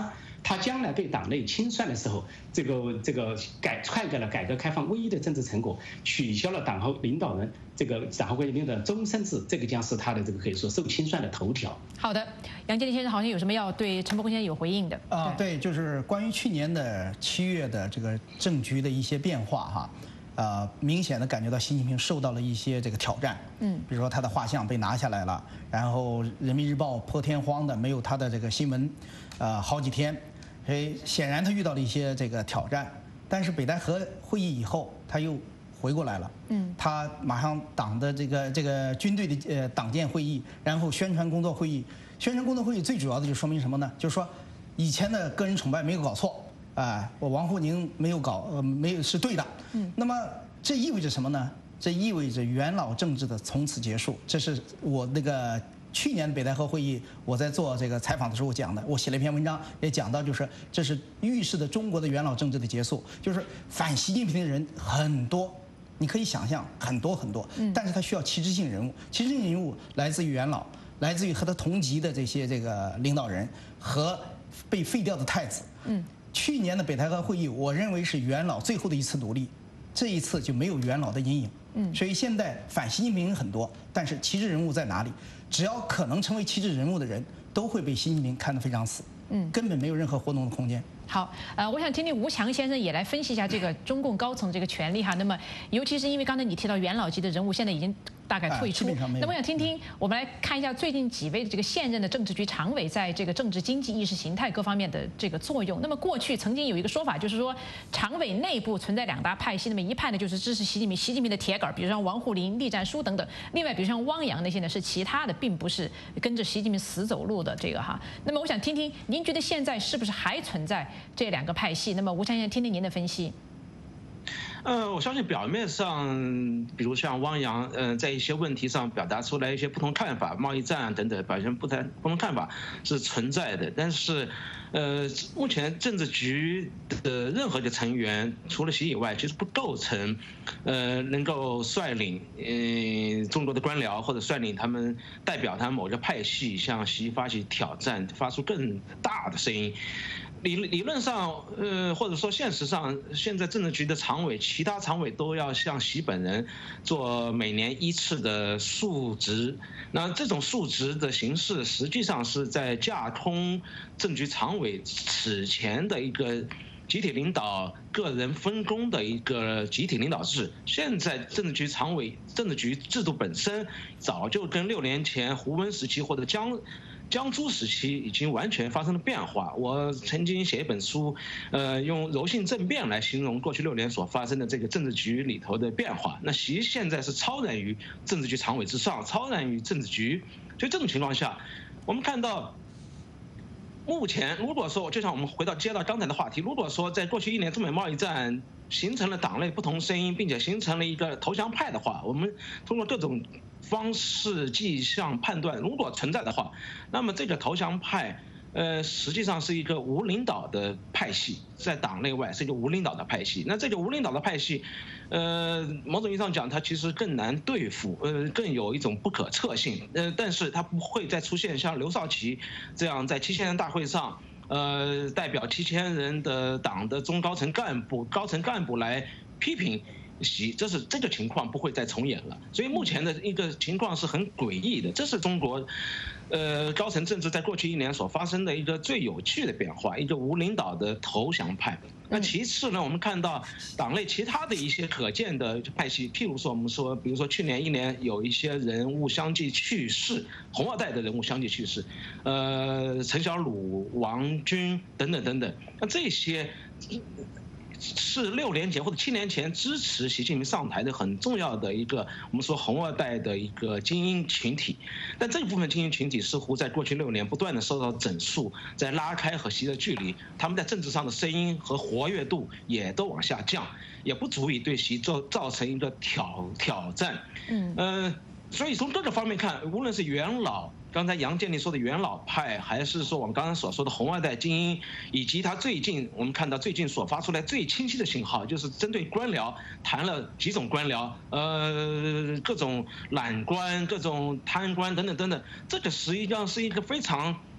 他将来被党内清算的时候，这个篡改了改革开放唯一的政治成果，取消了党后领导人党后会议领导人终身制，这个将是他的可以说受清算的头条。 好的，杨建立先生好像有什么要对陈伯公先生有回应的对，就是关于去年的7月的这个政局的一些变化明显的感觉到习近平受到了一些这个挑战，比如说他的画像被拿下来了，然后人民日报破天荒的没有他的这个新闻，好几天，所以显然他遇到了一些这个挑战。但是北戴河会议以后，他又回过来了，他马上党的这个军队的党建会议，然后宣传工作会议，宣传工作会议最主要的就说明什么呢？就是说以前的个人崇拜没有搞错。我王沪宁没有是对的。那么这意味着什么呢？这意味着元老政治的从此结束。这是我那个去年北戴河会议我在做这个采访的时候讲的，我写了一篇文章也讲到，就是这是预示的中国的元老政治的结束。就是反习近平的人很多，你可以想象很多，但是他需要旗帜性人物，旗帜性人物来自于元老，来自于和他同级的这些领导人和被废掉的太子。去年的北戴河会议，我认为是元老最后的一次努力，这一次就没有元老的阴影。所以现在反习近平很多，但是旗帜人物在哪里？只要可能成为旗帜人物的人，都会被习近平看得非常死，根本没有任何活动的空间。 好，我想听听吴强先生也来分析一下这个中共高层这个权力哈。那么，尤其是因为刚才你提到元老级的人物现在已经大概退出，那么想听听，我们来看一下最近几位的这个现任的政治局常委在这个政治经济意识形态各方面的这个作用。那么过去曾经有一个说法，就是说常委内部存在2大派系，那么一派呢就是支持习近平的铁杆，比如像王沪宁、栗战书等等；另外比如像汪洋那些呢是其他的，并不是跟着习近平死走路的这个哈。那么我想听听您觉得现在是不是还存在这2个派系？那么吴强先生，听听您的分析。 我相信表面上，比如像汪洋，在一些问题上表达出来一些不同看法，贸易战等等表现不同看法是存在的。但是，目前政治局的任何一个成员，除了习以外，其实不构成，能够率领中国的官僚或者率领他们代表他们某个派系向习发起挑战，发出更大的声音。理论上，或者说现实上，现在政治局的常委，其他常委都要向习本人做每年1次的述职。那这种述职的形式，实际上是在架空政治局常委此前的一个集体领导、个人分工的一个集体领导制。现在政治局常委、政治局制度本身，早就跟6年前胡温时期或者江朱时期已经完全发生了变化。我曾经写一本书，用柔性政变来形容过去6年所发生的这个政治局里头的变化。那习现在是超然于政治局常委之上，超然于政治局。所以这种情况下，我们看到，目前如果说，就像我们接到刚才的话题，如果说在过去1年中美贸易战形成了党内不同声音，并且形成了一个投降派的话，我们通过各种方式迹象判断，如果存在的话，那么这个投降派，实际上是一个无领导的派系，在党内外是一个无领导的派系。那这个无领导的派系，某种意义上讲，它其实更难对付，更有一种不可测性。但是它不会再出现像刘少奇这样在7000人大会上，代表7000人的党的中高层干部来批评习，这个情况不会再重演了。所以目前的一个情况是很诡异的，这是中国高层政治在过去1年所发生的一个最有趣的变化，一个无领导的投降派。那其次呢，我们看到党内其他的一些可见的派系，譬如说我们说，比如说去年1年有一些人物相继去世，红二代的人物相继去世，陈小鲁、王军等等等等，那这些是6年前或者7年前支持习近平上台的很重要的一个我们说红二代的一个精英群体，但这部分精英群体似乎在过去6年不断的受到整肃，在拉开和习的距离，他们在政治上的声音和活跃度也都往下降，也不足以对习造成一个挑战。所以从各个方面看，无论是元老，刚才杨建立说的元老派，还是说我们刚刚所说的红二代精英，以及他我们看到最近所发出来最清晰的信号，就是针对官僚谈了几种官僚，各种揽官、各种贪官等等等等，这个实际上是一个非常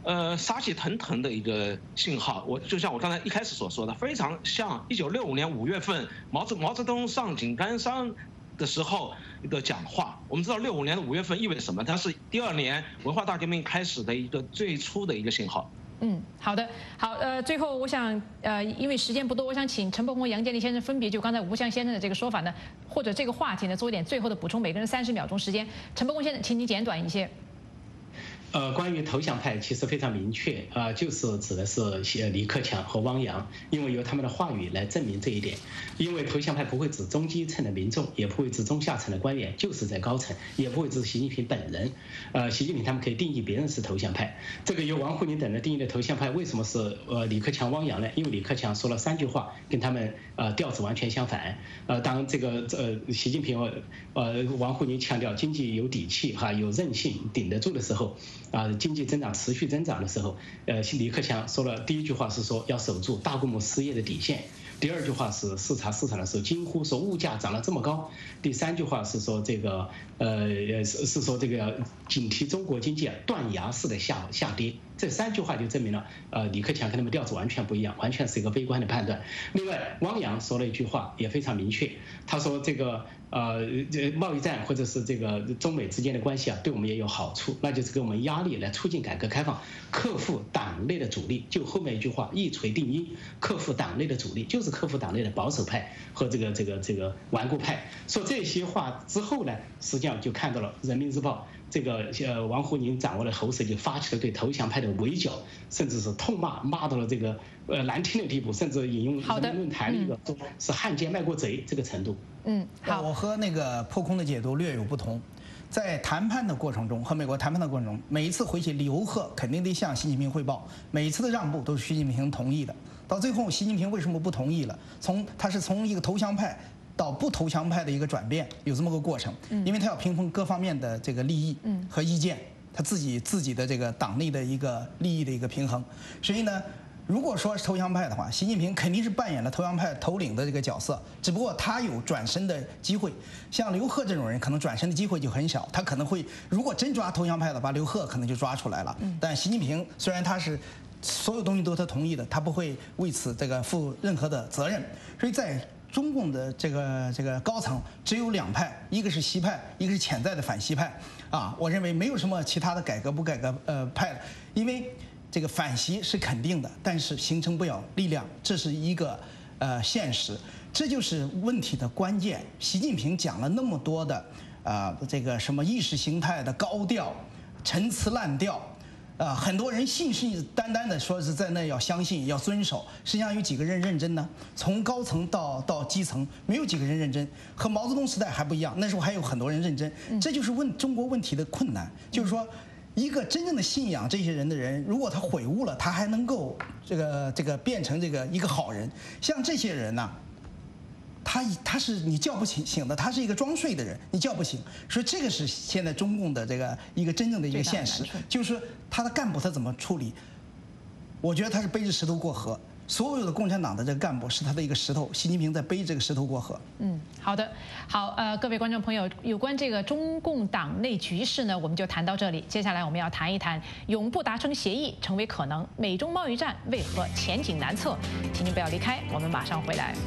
杀气腾腾的一个信号。就像我刚才一开始所说的，非常像1965年5月份毛泽东上井冈山的时候的讲话。我们知道65年的5月份意味着什么？它是第2年文化大革命开始的一个最初的一个信号。 好的，好，最后我想，因为时间不多，我想请陈伯宏、杨建立先生分别就刚才吴湘先生的这个说法呢，或者这个话题呢，做一点最后的补充，每个人30秒钟时间。陈伯宏先生，请你简短一些。 关于投降派其实非常明确就是指的是李克强和汪洋，因为由他们的话语来证明这一点。因为投降派不会指中基层的民众，也不会指中下层的官员，就是在高层，也不会指习近平本人。习近平他们可以定义别人是投降派，这个由王沪宁等人定义的投降派，为什么是李克强、汪洋呢？因为李克强说了3句话，跟他们调子完全相反。当这个习近平王沪宁强调经济有底气有韧性，顶得住的时候。经济增长持续增长的时候，李克强说了第1句话是说要守住大规模失业的底线，第2句话是视察市场的时候惊呼说物价涨了这么高，第3句话是说这个是说这个警惕中国经济断崖式的下跌。这3句话就证明了李克强跟他们调子完全不一样，完全是一个悲观的判断。另外，汪洋说了一句话也非常明确，他说这个贸易战或者是这个中美之间的关系对我们也有好处，那就是给我们压力来促进改革开放，克服党内的阻力。就后面一句话一锤定音，克服党内的阻力就是克服党内的保守派和这个顽固派。说这些话之后呢，实际上就看到了《人民日报》这个王沪宁掌握了喉舌，就发起了对投降派的围剿，甚至是痛骂到了这个难听的地步，甚至引用人民论坛的一个说是汉奸卖国贼这个程度。 好，我和那个破空的解读略有不同。在谈判的过程中，和美国谈判的过程中，每一次回去，刘鹤肯定得向习近平汇报，每一次的让步都是习近平同意的。到最后，习近平为什么不同意了？他是从一个投降派到不投降派的一个转变，有这么个过程。因为他要平衡各方面的这个利益和意见，他自己的这个党内的一个利益的一个平衡。所以呢，如果说是投降派的话，习近平肯定是扮演了投降派头领的这个角色，只不过他有转身的机会。像刘鹤这种人，可能转身的机会就很小，他可能会如果真抓投降派的话，刘鹤可能就抓出来了。但习近平虽然他是所有东西都是他同意的，他不会为此负任何的责任。所以在中共的这个高层只有2派，一个是习派，一个是潜在的反习派。我认为没有什么其他的改革不改革派了，因为这个反习是肯定的，但是形成不了力量，这是一个现实，这就是问题的关键。习近平讲了那么多的这个什么意识形态的高调、陈词滥调。很多人信誓旦旦的说是在那要相信要遵守，实际上有几个人认真呢？从高层到基层，没有几个人认真。和毛泽东时代还不一样，那时候还有很多人认真。这就是中国问题的困难，就是说，一个真正的信仰这些人的人，如果他悔悟了，他还能够这个变成一个好人。像这些人呢，他是你叫不醒的，他是一个装睡的人，你叫不醒。所以这个是现在中共的一个真正的一个现实，就是他的干部他怎么处理？我觉得他是背着石头过河。所有的共产党的这个干部是他的一个石头，习近平在背这个石头过河。 好的，好，各位观众朋友，有关这个中共党内局势呢，我们就谈到这里。接下来我们要谈一谈永不达成协议成为可能，美中贸易战为何前景难测？请您不要离开，我们马上回来。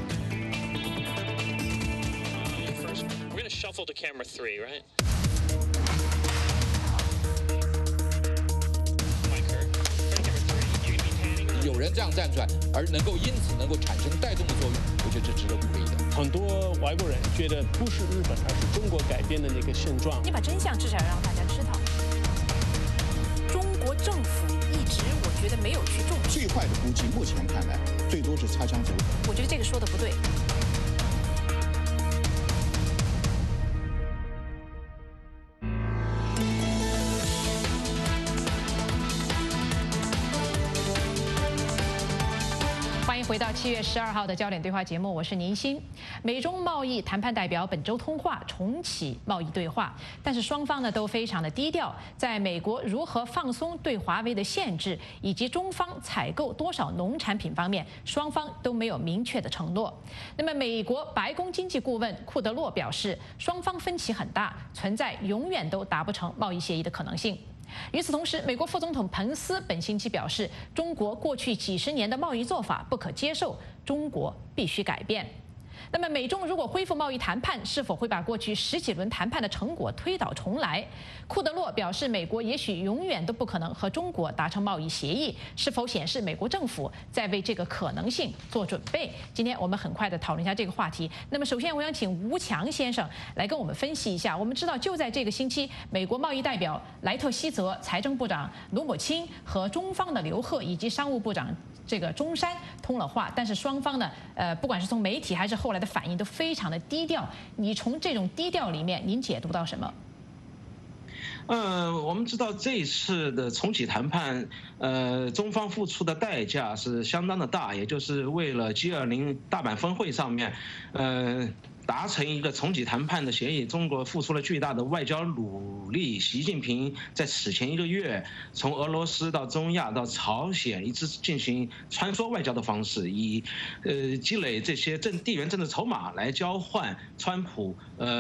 We're gonna shuffle to camera 3, right? Camera 3. 有人这样站出来，而因此能够产生带动的作用，我觉得这值得鼓励的。 很多外国人觉得不是日本，而是中国改变的那个现状。 你把真相至少要让大家知道。中国政府一直我觉得没有去重视。 最坏的估计，目前看来最多是擦枪走火。 我觉得这个说的不对。 回到7月12号的焦点对话节目，我是宁鑫。美中贸易谈判代表本周通话，重启贸易对话，但是双方呢都非常的低调。在美国如何放松对华为的限制，以及中方采购多少农产品方面，双方都没有明确的承诺。那么，美国白宫经济顾问库德洛表示，双方分歧很大，存在永远都达不成贸易协议的可能性。 与此同时，美国副总统彭斯本星期表示，中国过去几十年的贸易做法不可接受，中国必须改变。那么，美中如果恢复贸易谈判，是否会把过去10几轮谈判的成果推倒重来？库德洛表示，美国也许永远都不可能和中国达成贸易协议，是否显示美国政府在为这个可能性做准备？今天我们很快的讨论一下这个话题。那么，首先我想请吴强先生来跟我们分析一下。我们知道，就在这个星期，美国贸易代表莱特希泽、财政部长卢姆钦和中方的刘鹤以及商务部长这个中山通了话，但是双方呢，不管是从媒体还是后来的反应都非常的低调。你从这种低调里面，您解读到什么？ 我们知道这一次的重启谈判，中方付出的代价是相当的大，也就是为了 G20 大阪峰会上面，达成一个重启谈判的协议，中国付出了巨大的外交努力。习近平在此前1个月，从俄罗斯到中亚到朝鲜，一直进行穿梭外交的方式，以积累这些地缘政治筹码来交换川普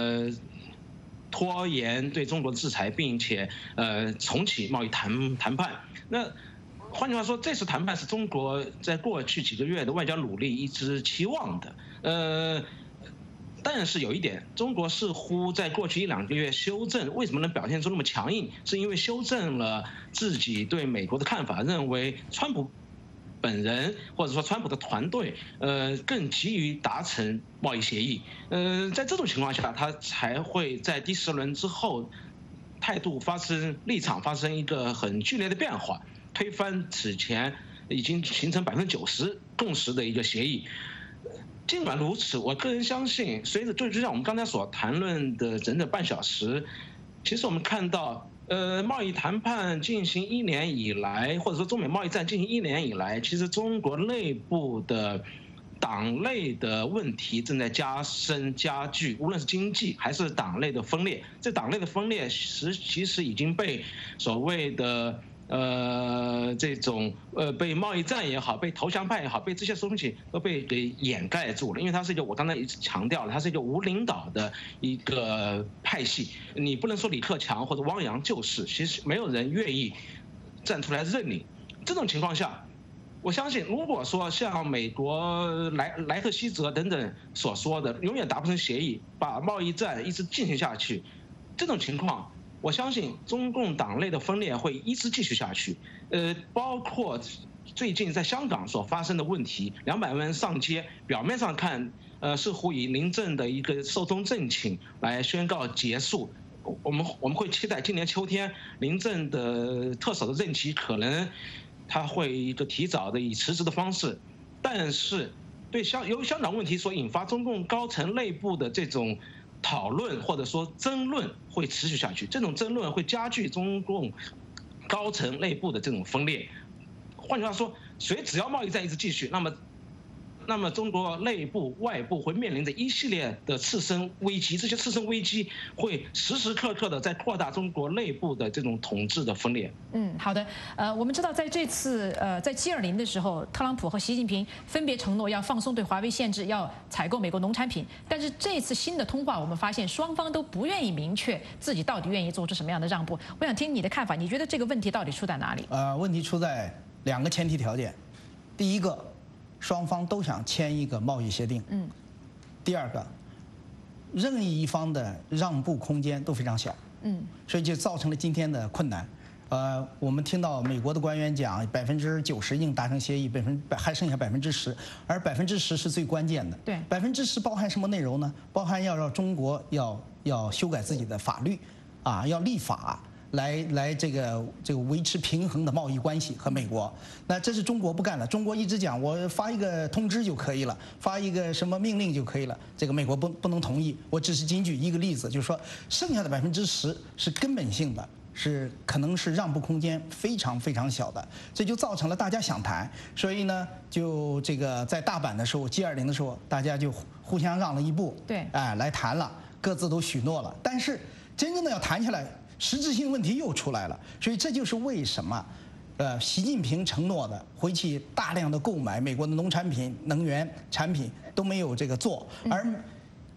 拖延对中国的制裁，并且重启贸易谈判。那换句话说，这次谈判是中国在过去几个月的外交努力一直期望的。但是有一点，中国似乎在过去1、2个月修正，为什么能表现出那么强硬？是因为修正了自己对美国的看法，认为川普本人或者说川普的团队，更急于达成贸易协议。在这种情况下，他才会在第10轮之后，立场发生一个很剧烈的变化，推翻此前已经形成90%共识的一个协议。尽管如此，我个人相信，随着就像我们刚才所谈论的整整半小时，其实我们看到，贸易谈判进行1年以来，或者说中美贸易战进行1年以来，其实中国内部的党内的问题正在加深加剧，无论是经济还是党内的分裂。这党内的分裂其实已经被所谓的这种被贸易战也好，被投降派也好，被这些东西都被给掩盖住了。因为它是一个，我刚才一直强调了，它是一个无领导的一个派系。你不能说李克强或者汪洋就是，其实没有人愿意站出来认领。这种情况下，我相信，如果说像美国莱特希泽等等所说的，永远达不成协议，把贸易战一直进行下去，这种情况，我相信中共党内的分裂会一直继续下去。包括最近在香港所发生的问题，200万人上街，表面上看，似乎以临阵的一个寿终正寝来宣告结束。我们会期待今年秋天临阵的特首的任期可能他会一个提早的以辞职的方式，但是由于香港问题所引发中共高层内部的这种讨论或者说争论会持续下去，这种争论会加剧中共高层内部的这种分裂。换句话说，只要贸易战一直继续，那么中国内部、外部会面临着一系列的次生危机，这些次生危机会时时刻刻的在扩大中国内部的这种统治的分裂。 好的。我们知道在这次在G20的时候，特朗普和习近平分别承诺要放松对华为限制，要采购美国农产品。但是这次新的通话，我们发现双方都不愿意明确自己到底愿意做出什么样的让步。我想听你的看法，你觉得这个问题到底出在哪里？ 问题出在2个前提条件，第一个，双方都想签一个贸易协定。第二个，任意一方的让步空间都非常小。所以就造成了今天的困难。我们听到美国的官员讲90%已经达成协议，还剩下10%，而10%是最关键的。 对 ，10%包含什么内容呢？包含要让中国要修改自己的法律，要立法。来这个维持平衡的贸易关系和美国，那这是中国不干了。中国一直讲我发一个通知就可以了，发一个什么命令就可以了，这个美国不能同意。我只是仅举一个例子，就是说剩下的10%是根本性的，可能是让步空间非常非常小的，这就造成了大家想谈，所以呢，就这个在大阪的时候 G20 的时候，大家就互相让了一步， 对， 来谈了，各自都许诺了，但是真正的要谈下来，实质性问题又出来了，所以这就是为什么，习近平承诺的回去大量的购买美国的农产品、能源产品都没有这个做，而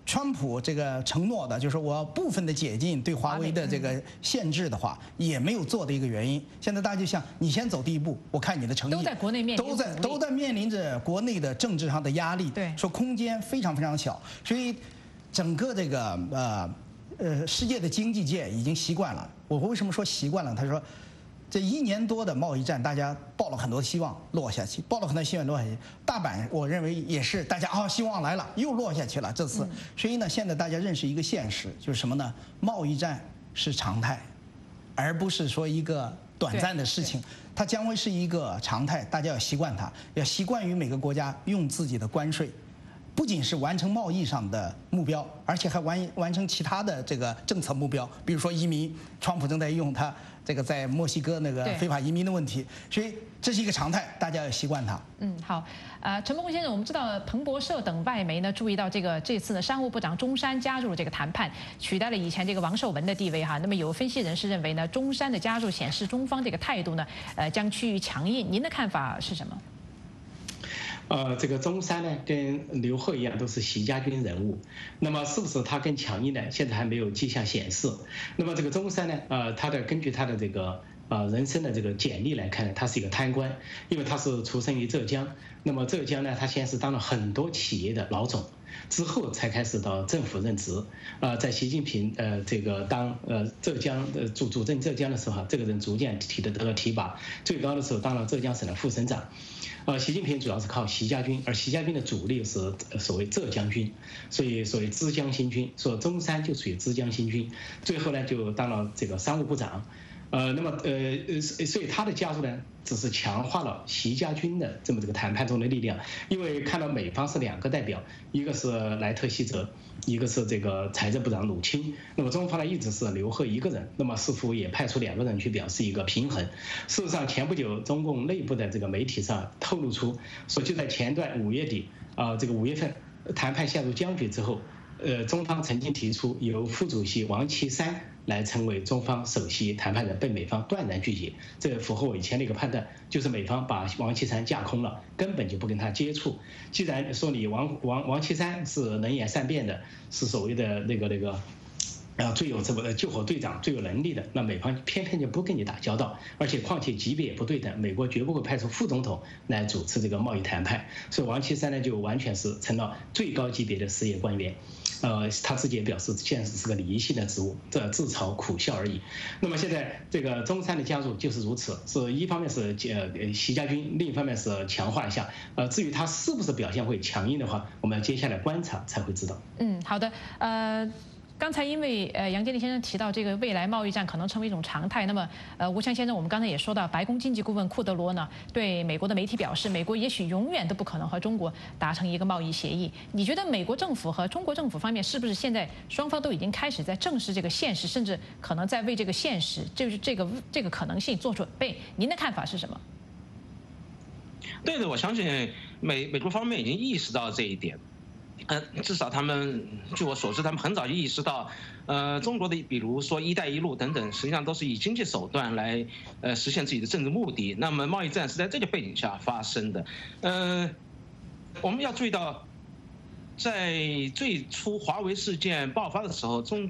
川普这个承诺的，就是我部分的解禁对华为的这个限制的话，也没有做的一个原因。现在大家就想，你先走第一步，我看你的诚意。 都在国内面临都在面临着国内的政治上的压力， 对， 说空间非常非常小，所以整个这个世界的经济界已经习惯了。我为什么说习惯了？他说，这1年多的贸易战，大家抱了很多希望落下去，抱了很多希望落下去。大阪我认为也是，大家希望来了，又落下去了这次。所以呢，现在大家认识一个现实，就是什么呢？贸易战是常态，而不是说一个短暂的事情。它将会是一个常态，大家要习惯它，要习惯于每个国家用自己的关税。不仅是完成贸易上的目标，而且还完成其他的这个政策目标，比如说移民，川普正在用他这个在墨西哥那个非法移民的问题，所以这是一个常态，大家要习惯它。 好，陈伯宏先生，我们知道彭博社等外媒呢注意到这次呢，商务部长钟山加入了这个谈判，取代了以前这个王受文的地位哈。那么有分析人士认为呢，钟山的加入显示中方这个态度呢，将趋于强硬。您的看法是什么？ 这个钟山呢，跟刘鹤一样，都是习家军人物。那么是不是他更强硬呢？现在还没有迹象显示。那么这个钟山呢，根据他的这个人生的这个简历来看，他是一个贪官，因为他是出生于浙江。那么浙江呢，他先是当了很多企业的老总，之后才开始到政府任职。在习近平这个当浙江主政浙江的时候，这个人逐渐得到提拔，最高的时候当了浙江省的副省长。习近平主要是靠习家军，而习家军的主力是所谓浙江军，所以所谓枝江新军，说钟山就属于枝江新军，最后呢就当了这个商务部长。那么所以他的加入呢，只是强化了习家军的这个谈判中的力量，因为看到美方是2个代表，一个是莱特希泽，一个是这个财政部长鲁钦，那么中方呢一直是刘鹤一个人，那么似乎也派出2个人去表示一个平衡。事实上，前不久中共内部的这个媒体上透露出，说就在前段5月底这个5月份谈判陷入僵局之后，中方曾经提出由副主席王岐山来成为中方首席谈判人，被美方断然拒绝。这符合我以前的一个判断，就是美方把王岐山架空了，根本就不跟他接触。既然说你王岐山是能言善辩的，是所谓的那个最有救火队长最有能力的，那美方偏偏就不跟你打交道，而且况且级别也不对等，美国绝不会派出副总统来主持这个贸易谈判，所以王岐山呢就完全是成了最高级别的事业官员。他自己也表示现在是个礼仪性的职务，这自嘲苦笑而已。那么现在这个钟山的加入就是如此，是一方面是习家军，另一方面是强化一下。至于他是不是表现会强硬的话，我们要接下来观察才会知道。 好的，刚才因为杨建立先生提到这个未来贸易战可能成为一种常态，那么吴强先生，我们刚才也说到，白宫经济顾问库德罗呢对美国的媒体表示，美国也许永远都不可能和中国达成一个贸易协议。你觉得美国政府和中国政府方面是不是现在双方都已经开始在正视这个现实，甚至可能在为这个现实，就是这个可能性做准备？您的看法是什么？ 对的，我相信美国方面已经意识到这一点。至少他们，据我所知，他们很早就意识到，中国的比如说“一带一路”等等，实际上都是以经济手段来实现自己的政治目的。那么贸易战是在这个背景下发生的。我们要注意到，在最初华为事件爆发的时候，中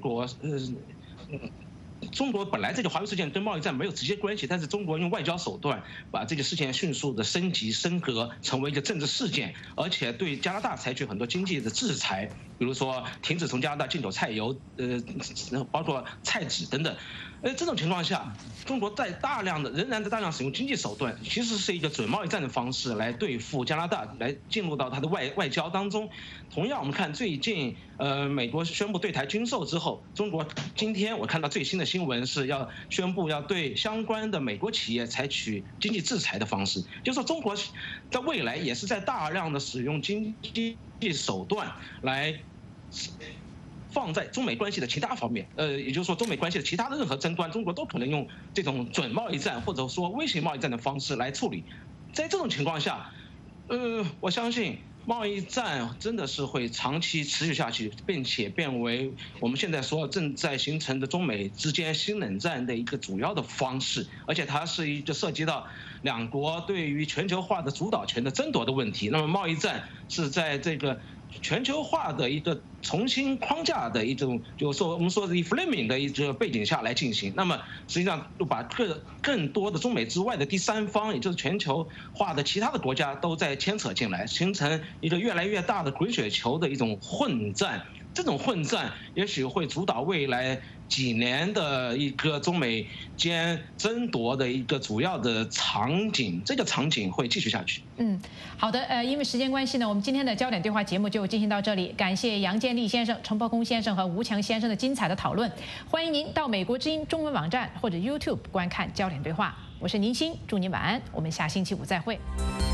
国本来这个华为事件跟贸易战没有直接关系，但是中国用外交手段把这个事件迅速的升级升格，成为一个政治事件，而且对加拿大采取很多经济的制裁，比如说停止从加拿大进口菜油，包括菜籽等等。这种情况下，中国仍然在大量使用经济手段，其实是一个准贸易战的方式来对付加拿大，来进入到它的外交当中。同样，我们看最近，美国宣布对台军售之后，中国今天我看到最新的新闻是要宣布要对相关的美国企业采取经济制裁的方式，就是说中国在未来也是在大量的使用经济手段来放在中美关系的其他方面，也就是说中美关系的其他的任何争端，中国都可能用这种准贸易战或者说微型贸易战的方式来处理。在这种情况下，我相信贸易战真的是会长期持续下去，并且变为我们现在说正在形成的中美之间新冷战的一个主要的方式，而且它是一个涉及到两国对于全球化的主导权的争夺的问题。那么贸易战是在这个全球化的一个重新框架的一种，就是说我们说的 reframing 的一个背景下来进行。那么实际上就把更多的中美之外的第三方，也就是全球化的其他的国家都在牵扯进来，形成一个越来越大的滚雪球的一种混战。这种混战也许会主导未来几年的一个中美间争夺的一个主要的场景，这个场景会继续下去。 好的，因为时间关系呢，我们今天的焦点对话节目就进行到这里。感谢杨建立先生、陈伯公先生和吴强先生的精彩的讨论。欢迎您到美国之音中文网站或者 YouTube 观看焦点对话。我是宁鑫，祝您晚安，我们下星期五再会。